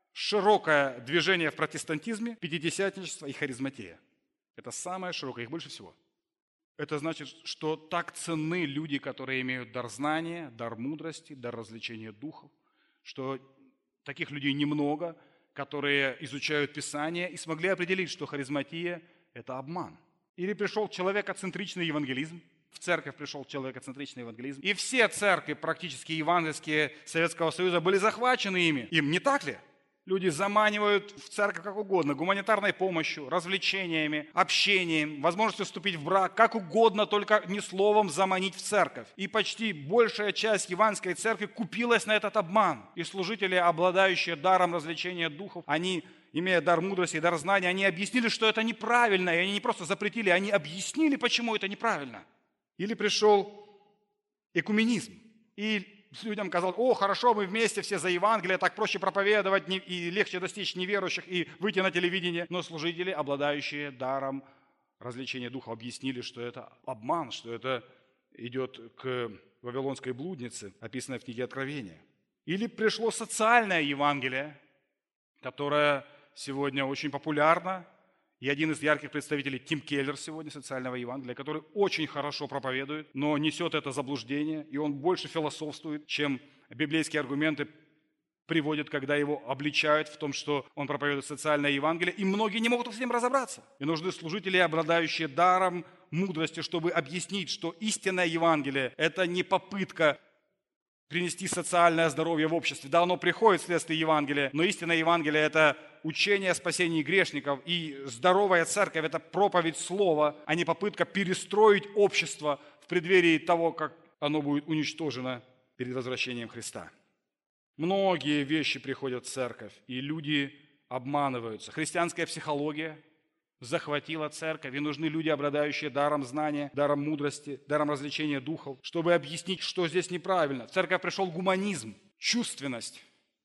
широкое движение в протестантизме – пятидесятничество и харизматия. Это самое широкое, их больше всего. Это значит, что так ценны люди, которые имеют дар знания, дар мудрости, дар развлечения духов, что таких людей немного, которые изучают Писание и смогли определить, что харизматия – это обман. Или пришел человекоцентричный евангелизм. В церковь пришел человекоцентричный евангелизм. И все церкви, практически евангельские Советского Союза, были захвачены ими. Им не так ли? Люди заманивают в церковь как угодно, гуманитарной помощью, развлечениями, общением, возможностью вступить в брак, как угодно, только не словом заманить в церковь. И почти большая часть евангельской церкви купилась на этот обман. И служители, обладающие даром развлечения духов, они, имея дар мудрости и дар знания, они объяснили, что это неправильно. И они не просто запретили, они объяснили, почему это неправильно. Или пришел экуменизм. И людям казалось: о, хорошо, мы вместе все за Евангелие, так проще проповедовать и легче достичь неверующих и выйти на телевидение. Но служители, обладающие даром развлечения духа, объяснили, что это обман, что это идет к вавилонской блуднице, описанной в книге Откровения. Или пришло социальное Евангелие, которое сегодня очень популярно. И один из ярких представителей, Тим Келлер сегодня, социального Евангелия, который очень хорошо проповедует, но несет это заблуждение, и он больше философствует, чем библейские аргументы приводят, когда его обличают в том, что он проповедует социальное Евангелие, и многие не могут с ним разобраться. И нужны служители, обладающие даром мудрости, чтобы объяснить, что истинное Евангелие – это не попытка принести социальное здоровье в обществе. Да, оно приходит вследствие Евангелия, но истинное Евангелие – это учение о спасении грешников, и здоровая церковь – это проповедь слова, а не попытка перестроить общество в преддверии того, как оно будет уничтожено перед возвращением Христа. Многие вещи приходят в церковь, и люди обманываются. Христианская психология захватила церковь, и нужны люди, обладающие даром знания, даром мудрости, даром развлечения духов, чтобы объяснить, что здесь неправильно. В церковь пришел гуманизм, чувственность.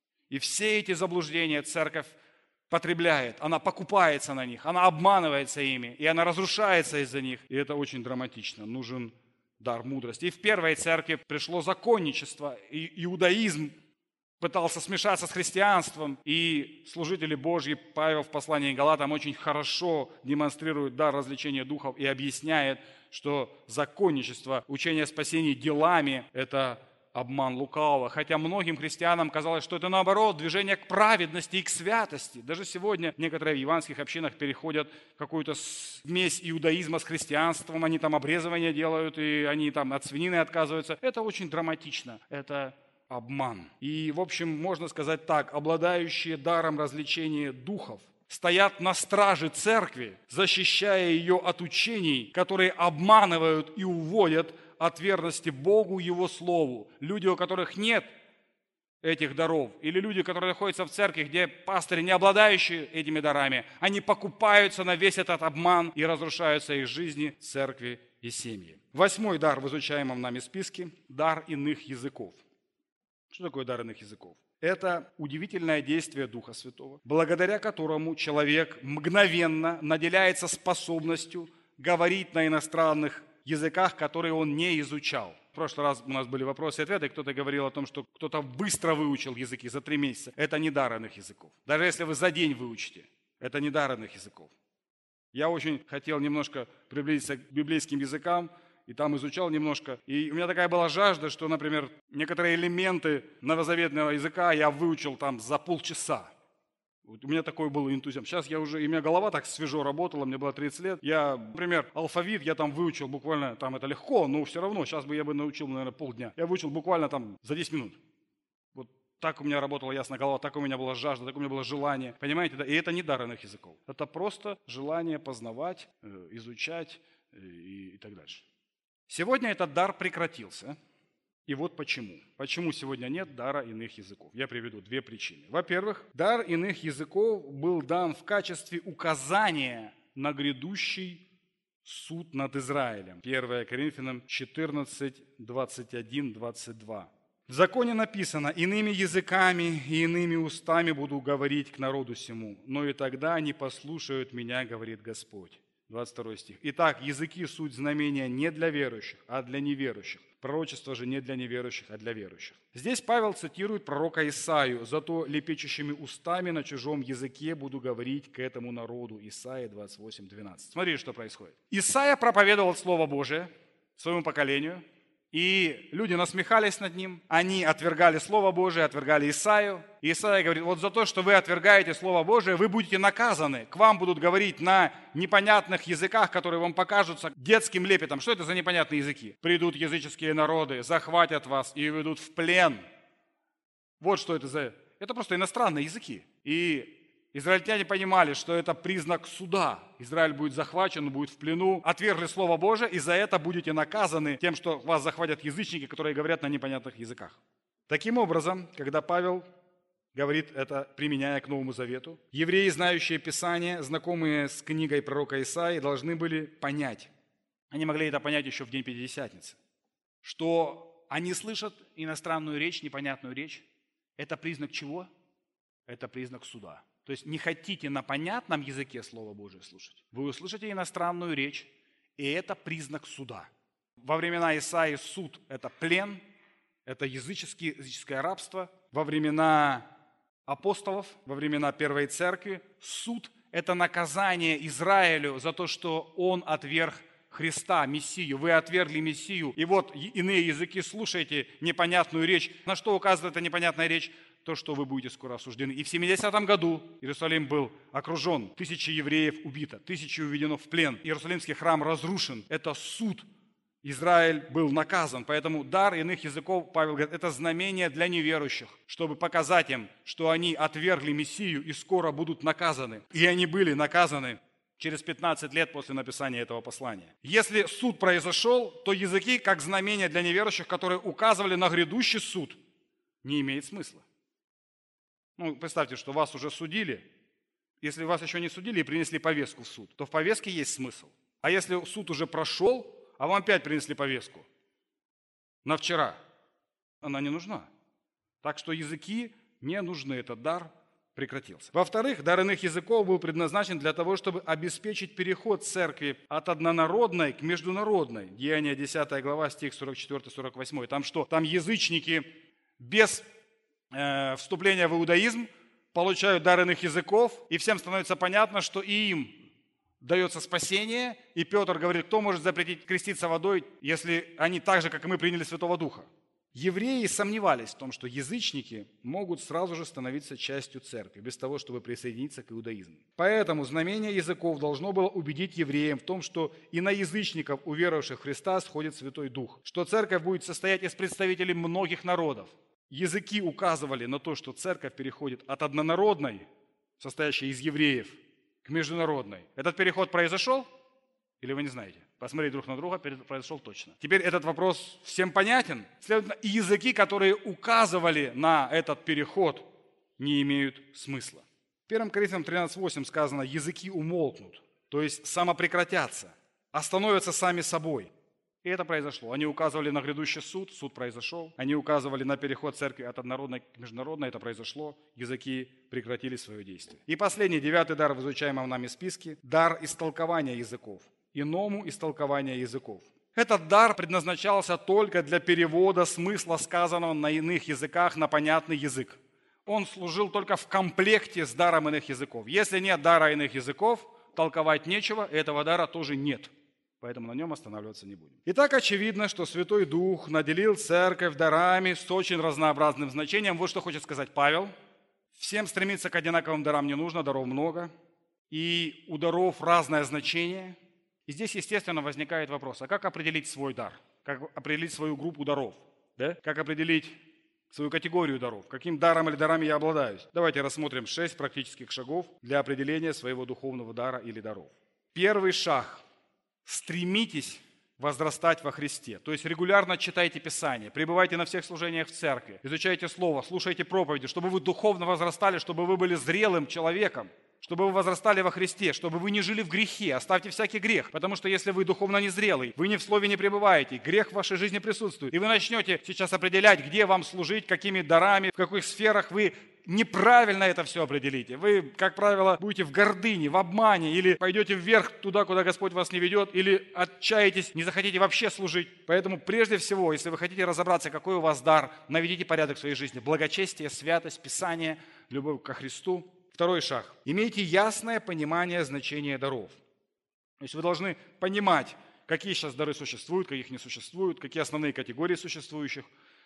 И все эти заблуждения церковь потребляет, она покупается на них, она обманывается ими, и она разрушается из-за них. И это очень драматично. Нужен дар мудрости. И в первой церкви пришло законничество, и иудаизм пытался смешаться с христианством, и служители Божьи, Павел в послании к Галатам очень хорошо демонстрирует дар развлечения духов и объясняет, что законничество, учение о спасении делами – это обман лукавого. Хотя многим христианам казалось, что это наоборот, движение к праведности и к святости. Даже сегодня некоторые в евангельских общинах переходят в какую-то смесь иудаизма с христианством, они там обрезывания делают, и они там от свинины отказываются. Это очень драматично, это обман. И, в общем, можно сказать так, обладающие даром развлечения духов стоят на страже церкви, защищая ее от учений, которые обманывают и уводят от верности Богу и Его Слову. Люди, у которых нет этих даров, или люди, которые находятся в церкви, где пастыри, не обладающие этими дарами, они покупаются на весь этот обман и разрушаются их жизни, церкви и семьи. Восьмой дар в изучаемом нами списке – дар иных языков. Что такое дар иных языков? Это удивительное действие Духа Святого, благодаря которому человек мгновенно наделяется способностью говорить на иностранных языках, которые он не изучал. В прошлый раз у нас были вопросы и ответы, и кто-то говорил о том, что кто-то быстро выучил языки за три месяца. Это не дар иных языков. Даже если вы за день выучите, это не дар иных языков. Я очень хотел немножко приблизиться к библейским языкам, и там изучал немножко. И у меня такая была жажда, что, например, некоторые элементы новозаветного языка я выучил там за полчаса. Вот у меня такой был энтузиазм. Сейчас я уже, и у меня голова так свежо работала, мне было тридцать лет. Я, например, алфавит я там выучил буквально, там это легко, но все равно, сейчас бы я бы научил, наверное, полдня. Я выучил буквально там за десять минут. Вот так у меня работала ясная голова, так у меня была жажда, так у меня было желание. Понимаете, да? И это не дар иных языков. Это просто желание познавать, изучать и, и так дальше. Сегодня этот дар прекратился. И вот почему. Почему сегодня нет дара иных языков? Я приведу две причины. Во-первых, дар иных языков был дан в качестве указания на грядущий суд над Израилем. первое Коринфянам четырнадцать, двадцать один, двадцать два. В законе написано: «Иными языками и иными устами буду говорить к народу сему, но и тогда они послушают меня, говорит Господь». двадцать второй стих. Итак, языки – суть знамения не для верующих, а для неверующих. Пророчество же не для неверующих, а для верующих. Здесь Павел цитирует пророка Исаию: «Зато лепечущими устами на чужом языке буду говорить к этому народу». Исаия двадцать восемь, двенадцать. Смотрите, что происходит. Исаия проповедовал Слово Божие своему поколению, И люди насмехались над ним, они отвергали Слово Божие, отвергали Исаию. И Исаия говорит, вот за то, что вы отвергаете Слово Божие, вы будете наказаны. К вам будут говорить на непонятных языках, которые вам покажутся детским лепетом. Что это за непонятные языки? Придут языческие народы, захватят вас и ведут в плен. Вот что это за... Это просто иностранные языки. И израильтяне понимали, что это признак суда. Израиль будет захвачен, будет в плену. Отвергли Слово Божие, и за это будете наказаны тем, что вас захватят язычники, которые говорят на непонятных языках. Таким образом, когда Павел говорит это, применяя к Новому Завету, евреи, знающие Писание, знакомые с книгой пророка Исаии, должны были понять. Они могли это понять еще в день Пятидесятницы, что они слышат иностранную речь, непонятную речь. Это признак чего? Это признак суда. То есть не хотите на понятном языке Слово Божие слушать, вы услышите иностранную речь, и это признак суда. Во времена Исаии суд – это плен, это языческие, языческое рабство. Во времена апостолов, во времена Первой Церкви суд – это наказание Израилю за то, что он отверг Христа, Мессию. Вы отвергли Мессию, и вот иные языки, слушайте непонятную речь. На что указывает эта непонятная речь? То, что вы будете скоро осуждены. И в семидесятом году Иерусалим был окружен, тысячи евреев убито, тысячи уведено в плен. Иерусалимский храм разрушен. Это суд. Израиль был наказан. Поэтому дар иных языков, Павел говорит, это знамение для неверующих, чтобы показать им, что они отвергли Мессию и скоро будут наказаны. И они были наказаны через пятнадцать лет после написания этого послания. Если суд произошел, то языки, как знамение для неверующих, которые указывали на грядущий суд, не имеет смысла. Ну, представьте, что вас уже судили. Если вас еще не судили и принесли повестку в суд, то в повестке есть смысл. А если суд уже прошел, а вам опять принесли повестку на вчера, она не нужна. Так что языки не нужны, этот дар прекратился. Во-вторых, дар иных языков был предназначен для того, чтобы обеспечить переход церкви от однонародной к международной. Деяния десятая глава, стих сорок четыре сорок восемь. Там что? Там язычники без э, вступления в иудаизм получают дар иных языков, и всем становится понятно, что и им дается спасение. И Петр говорит, кто может запретить креститься водой, если они так же, как и мы, приняли Святого Духа? Евреи сомневались в том, что язычники могут сразу же становиться частью церкви, без того, чтобы присоединиться к иудаизму. Поэтому знамение языков должно было убедить евреям в том, что и на язычников, уверовавших в Христа, сходит Святой Дух, что церковь будет состоять из представителей многих народов. Языки указывали на то, что церковь переходит от однонародной, состоящей из евреев, к международной. Этот переход произошел? Или вы не знаете? Посмотреть друг на друга произошел точно. Теперь этот вопрос всем понятен. Следовательно, и языки, которые указывали на этот переход, не имеют смысла. В первом Коринфянам тринадцать восемь сказано, языки умолкнут, то есть самопрекратятся, остановятся сами собой. И это произошло. Они указывали на грядущий суд, суд произошел. Они указывали на переход церкви от однонародной к международной, это произошло. Языки прекратили свое действие. И последний, девятый дар в изучаемом нами списке – дар истолкования языков. Иному истолкования языков. Этот дар предназначался только для перевода смысла сказанного на иных языках на понятный язык. Он служил только в комплекте с даром иных языков. Если нет дара иных языков, толковать нечего, этого дара тоже нет. Поэтому на нем останавливаться не будем. Итак, очевидно, что Святой Дух наделил церковь дарами с очень разнообразным значением. Вот что хочет сказать Павел. Всем стремиться к одинаковым дарам не нужно, даров много. И у даров разное значение. И здесь, естественно, возникает вопрос, а как определить свой дар? Как определить свою группу даров? Да? Как определить свою категорию даров? Каким даром или дарами я обладаю? Давайте рассмотрим шесть практических шагов для определения своего духовного дара или даров. Первый шаг. Стремитесь возрастать во Христе. То есть регулярно читайте Писание, пребывайте на всех служениях в церкви, изучайте Слово, слушайте проповеди, чтобы вы духовно возрастали, чтобы вы были зрелым человеком. Чтобы вы возрастали во Христе, чтобы вы не жили в грехе, оставьте всякий грех. Потому что если вы духовно незрелый, вы не в Слове не пребываете, грех в вашей жизни присутствует. И вы начнете сейчас определять, где вам служить, какими дарами, в каких сферах вы неправильно это все определите. Вы, как правило, будете в гордыне, в обмане, или пойдете вверх туда, куда Господь вас не ведет, или отчаетесь, не захотите вообще служить. Поэтому прежде всего, если вы хотите разобраться, какой у вас дар, наведите порядок в своей жизни. Благочестие, святость, Писание, любовь ко Христу. Второй шаг. Имейте ясное понимание значения даров. То есть вы должны понимать, какие сейчас дары существуют, каких не существует, какие основные категории существующих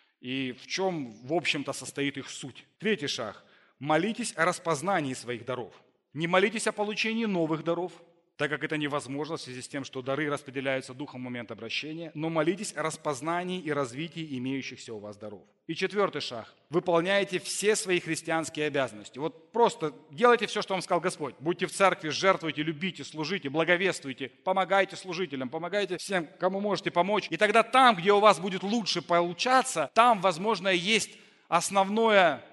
и в чем, в общем-то, состоит их суть. Третий шаг. Молитесь о распознании своих даров. Не молитесь о получении новых даров, так как это невозможно в связи с тем, что дары распределяются духом в момент обращения, но молитесь о распознании и развитии имеющихся у вас даров. И четвертый шаг. Выполняйте все свои христианские обязанности. Вот просто делайте все, что вам сказал Господь. Будьте в церкви, жертвуйте, любите, служите, благовествуйте, помогайте служителям, помогайте всем, кому можете помочь. И тогда там, где у вас будет лучше получаться, там, возможно, есть основное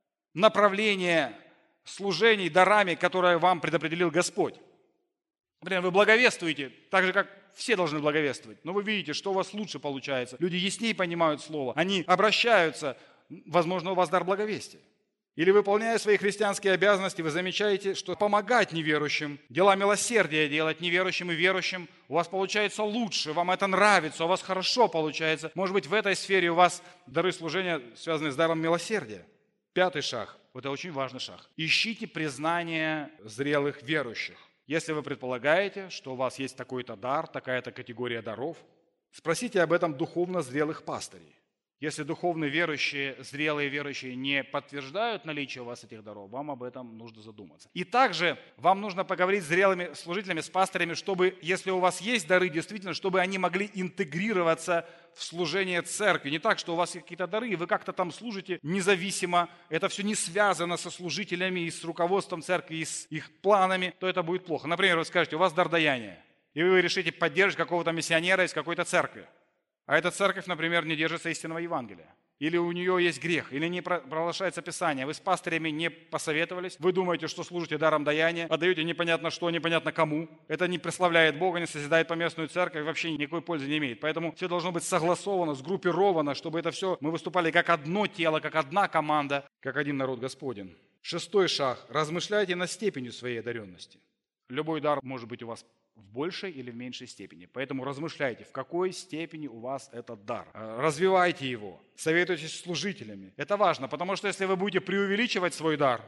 направление служений дарами, которое вам предопределил Господь. Например, вы благовествуете, так же, как все должны благовествовать, но вы видите, что у вас лучше получается. Люди яснее понимают слово, они обращаются, возможно, у вас дар благовестия. Или, выполняя свои христианские обязанности, вы замечаете, что помогать неверующим, дела милосердия делать неверующим и верующим, у вас получается лучше, вам это нравится, у вас хорошо получается. Может быть, в этой сфере у вас дары служения связаны с даром милосердия. Пятый шаг, вот это очень важный шаг. Ищите признание зрелых верующих. Если вы предполагаете, что у вас есть такой-то дар, такая-то категория даров, спросите об этом духовно зрелых пастырей. Если духовно верующие, зрелые верующие не подтверждают наличие у вас этих даров, вам об этом нужно задуматься. И также вам нужно поговорить с зрелыми служителями, с пастырями, чтобы, если у вас есть дары, действительно, чтобы они могли интегрироваться в служение церкви. Не так, что у вас есть какие-то дары, и вы как-то там служите независимо, это все не связано со служителями и с руководством церкви, и с их планами, то это будет плохо. Например, вы скажете, у вас дар даяния, и вы решите поддерживать какого-то миссионера из какой-то церкви. А эта церковь, например, не держится истинного Евангелия. Или у нее есть грех, или не проглашается Писание. Вы с пастырями не посоветовались. Вы думаете, что служите даром даяния, отдаете непонятно что, непонятно кому. Это не прославляет Бога, не созидает поместную церковь, вообще никакой пользы не имеет. Поэтому все должно быть согласовано, сгруппировано, чтобы это все, мы выступали как одно тело, как одна команда, как один народ Господень. Шестой шаг. Размышляйте над степенью своей одаренности. Любой дар может быть у вас в большей или в меньшей степени. Поэтому размышляйте, в какой степени у вас этот дар. Развивайте его, советуйтесь с служителями. Это важно, потому что если вы будете преувеличивать свой дар,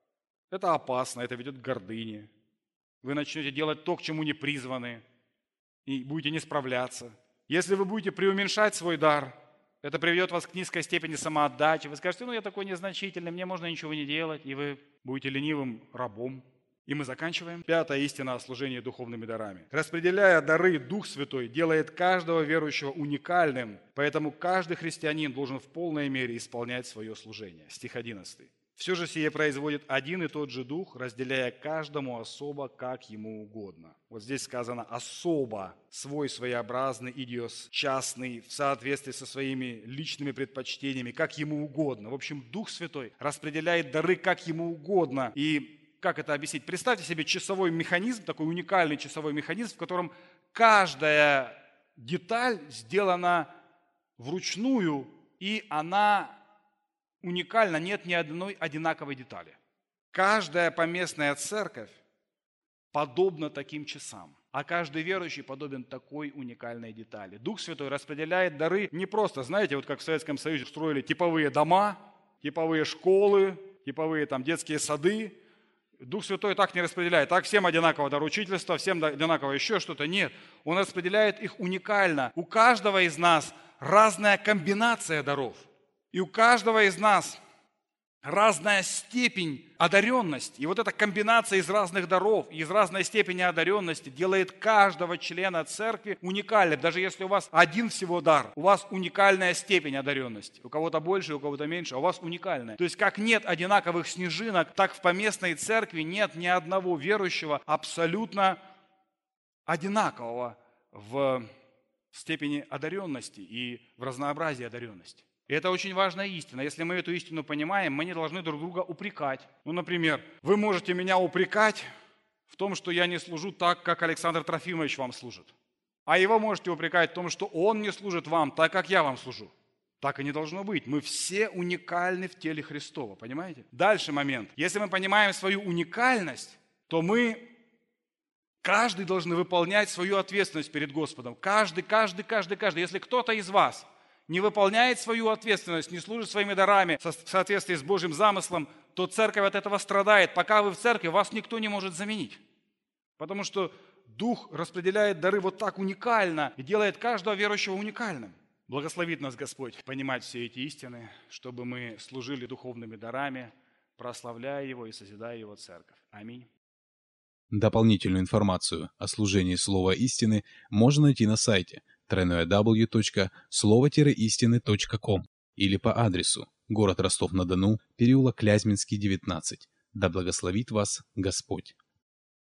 это опасно, это ведет к гордыне. Вы начнете делать то, к чему не призваны, и будете не справляться. Если вы будете преуменьшать свой дар, это приведет вас к низкой степени самоотдачи. Вы скажете, ну я такой незначительный, мне можно ничего не делать, и вы будете ленивым рабом. И мы заканчиваем. Пятая истина о служении духовными дарами. Распределяя дары, Дух Святой делает каждого верующего уникальным, поэтому каждый христианин должен в полной мере исполнять свое служение. Стих одиннадцатый. Все же сие производит один и тот же Дух, разделяя каждому особо, как ему угодно. Вот здесь сказано особо, свой своеобразный идиос, частный, в соответствии со своими личными предпочтениями, как ему угодно. В общем, Дух Святой распределяет дары, как ему угодно. И как это объяснить? Представьте себе часовой механизм, такой уникальный часовой механизм, в котором каждая деталь сделана вручную, и она уникальна, нет ни одной одинаковой детали. Каждая поместная церковь подобна таким часам, а каждый верующий подобен такой уникальной детали. Дух Святой распределяет дары не просто, знаете, вот как в Советском Союзе строили типовые дома, типовые школы, типовые там детские сады. Дух Святой так не распределяет. Так всем одинаково дар учительства, всем одинаково еще что-то. Нет. Он распределяет их уникально. У каждого из нас разная комбинация даров. И у каждого из нас разная степень одаренности. И вот эта комбинация из разных даров, из разной степени одаренности делает каждого члена церкви уникальным. Даже если у вас один всего дар, у вас уникальная степень одаренности. У кого-то больше, у кого-то меньше, а у вас уникальная. То есть как нет одинаковых снежинок, так в поместной церкви нет ни одного верующего абсолютно одинакового в степени одаренности и в разнообразии одаренности. И это очень важная истина. Если мы эту истину понимаем, мы не должны друг друга упрекать. Ну, например, вы можете меня упрекать в том, что я не служу так, как Александр Трофимович вам служит. А его можете упрекать в том, что он не служит вам так, как я вам служу. Так и не должно быть. Мы все уникальны в теле Христова, понимаете? Дальше момент. Если мы понимаем свою уникальность, то мы, каждый должны выполнять свою ответственность перед Господом. Каждый, каждый, каждый, каждый. Если кто-то из вас не выполняет свою ответственность, не служит своими дарами в соответствии с Божьим замыслом, то церковь от этого страдает. Пока вы в церкви, вас никто не может заменить. Потому что Дух распределяет дары вот так уникально и делает каждого верующего уникальным. Благословит нас Господь понимать все эти истины, чтобы мы служили духовными дарами, прославляя Его и созидая Его церковь. Аминь. Дополнительную информацию о служении Слова Истины можно найти на сайте дабл ю дабл ю дабл ю точка слово истины точка ком или по адресу город Ростов-на-Дону, переулок Клязьминский, девятнадцать. Да благословит вас Господь!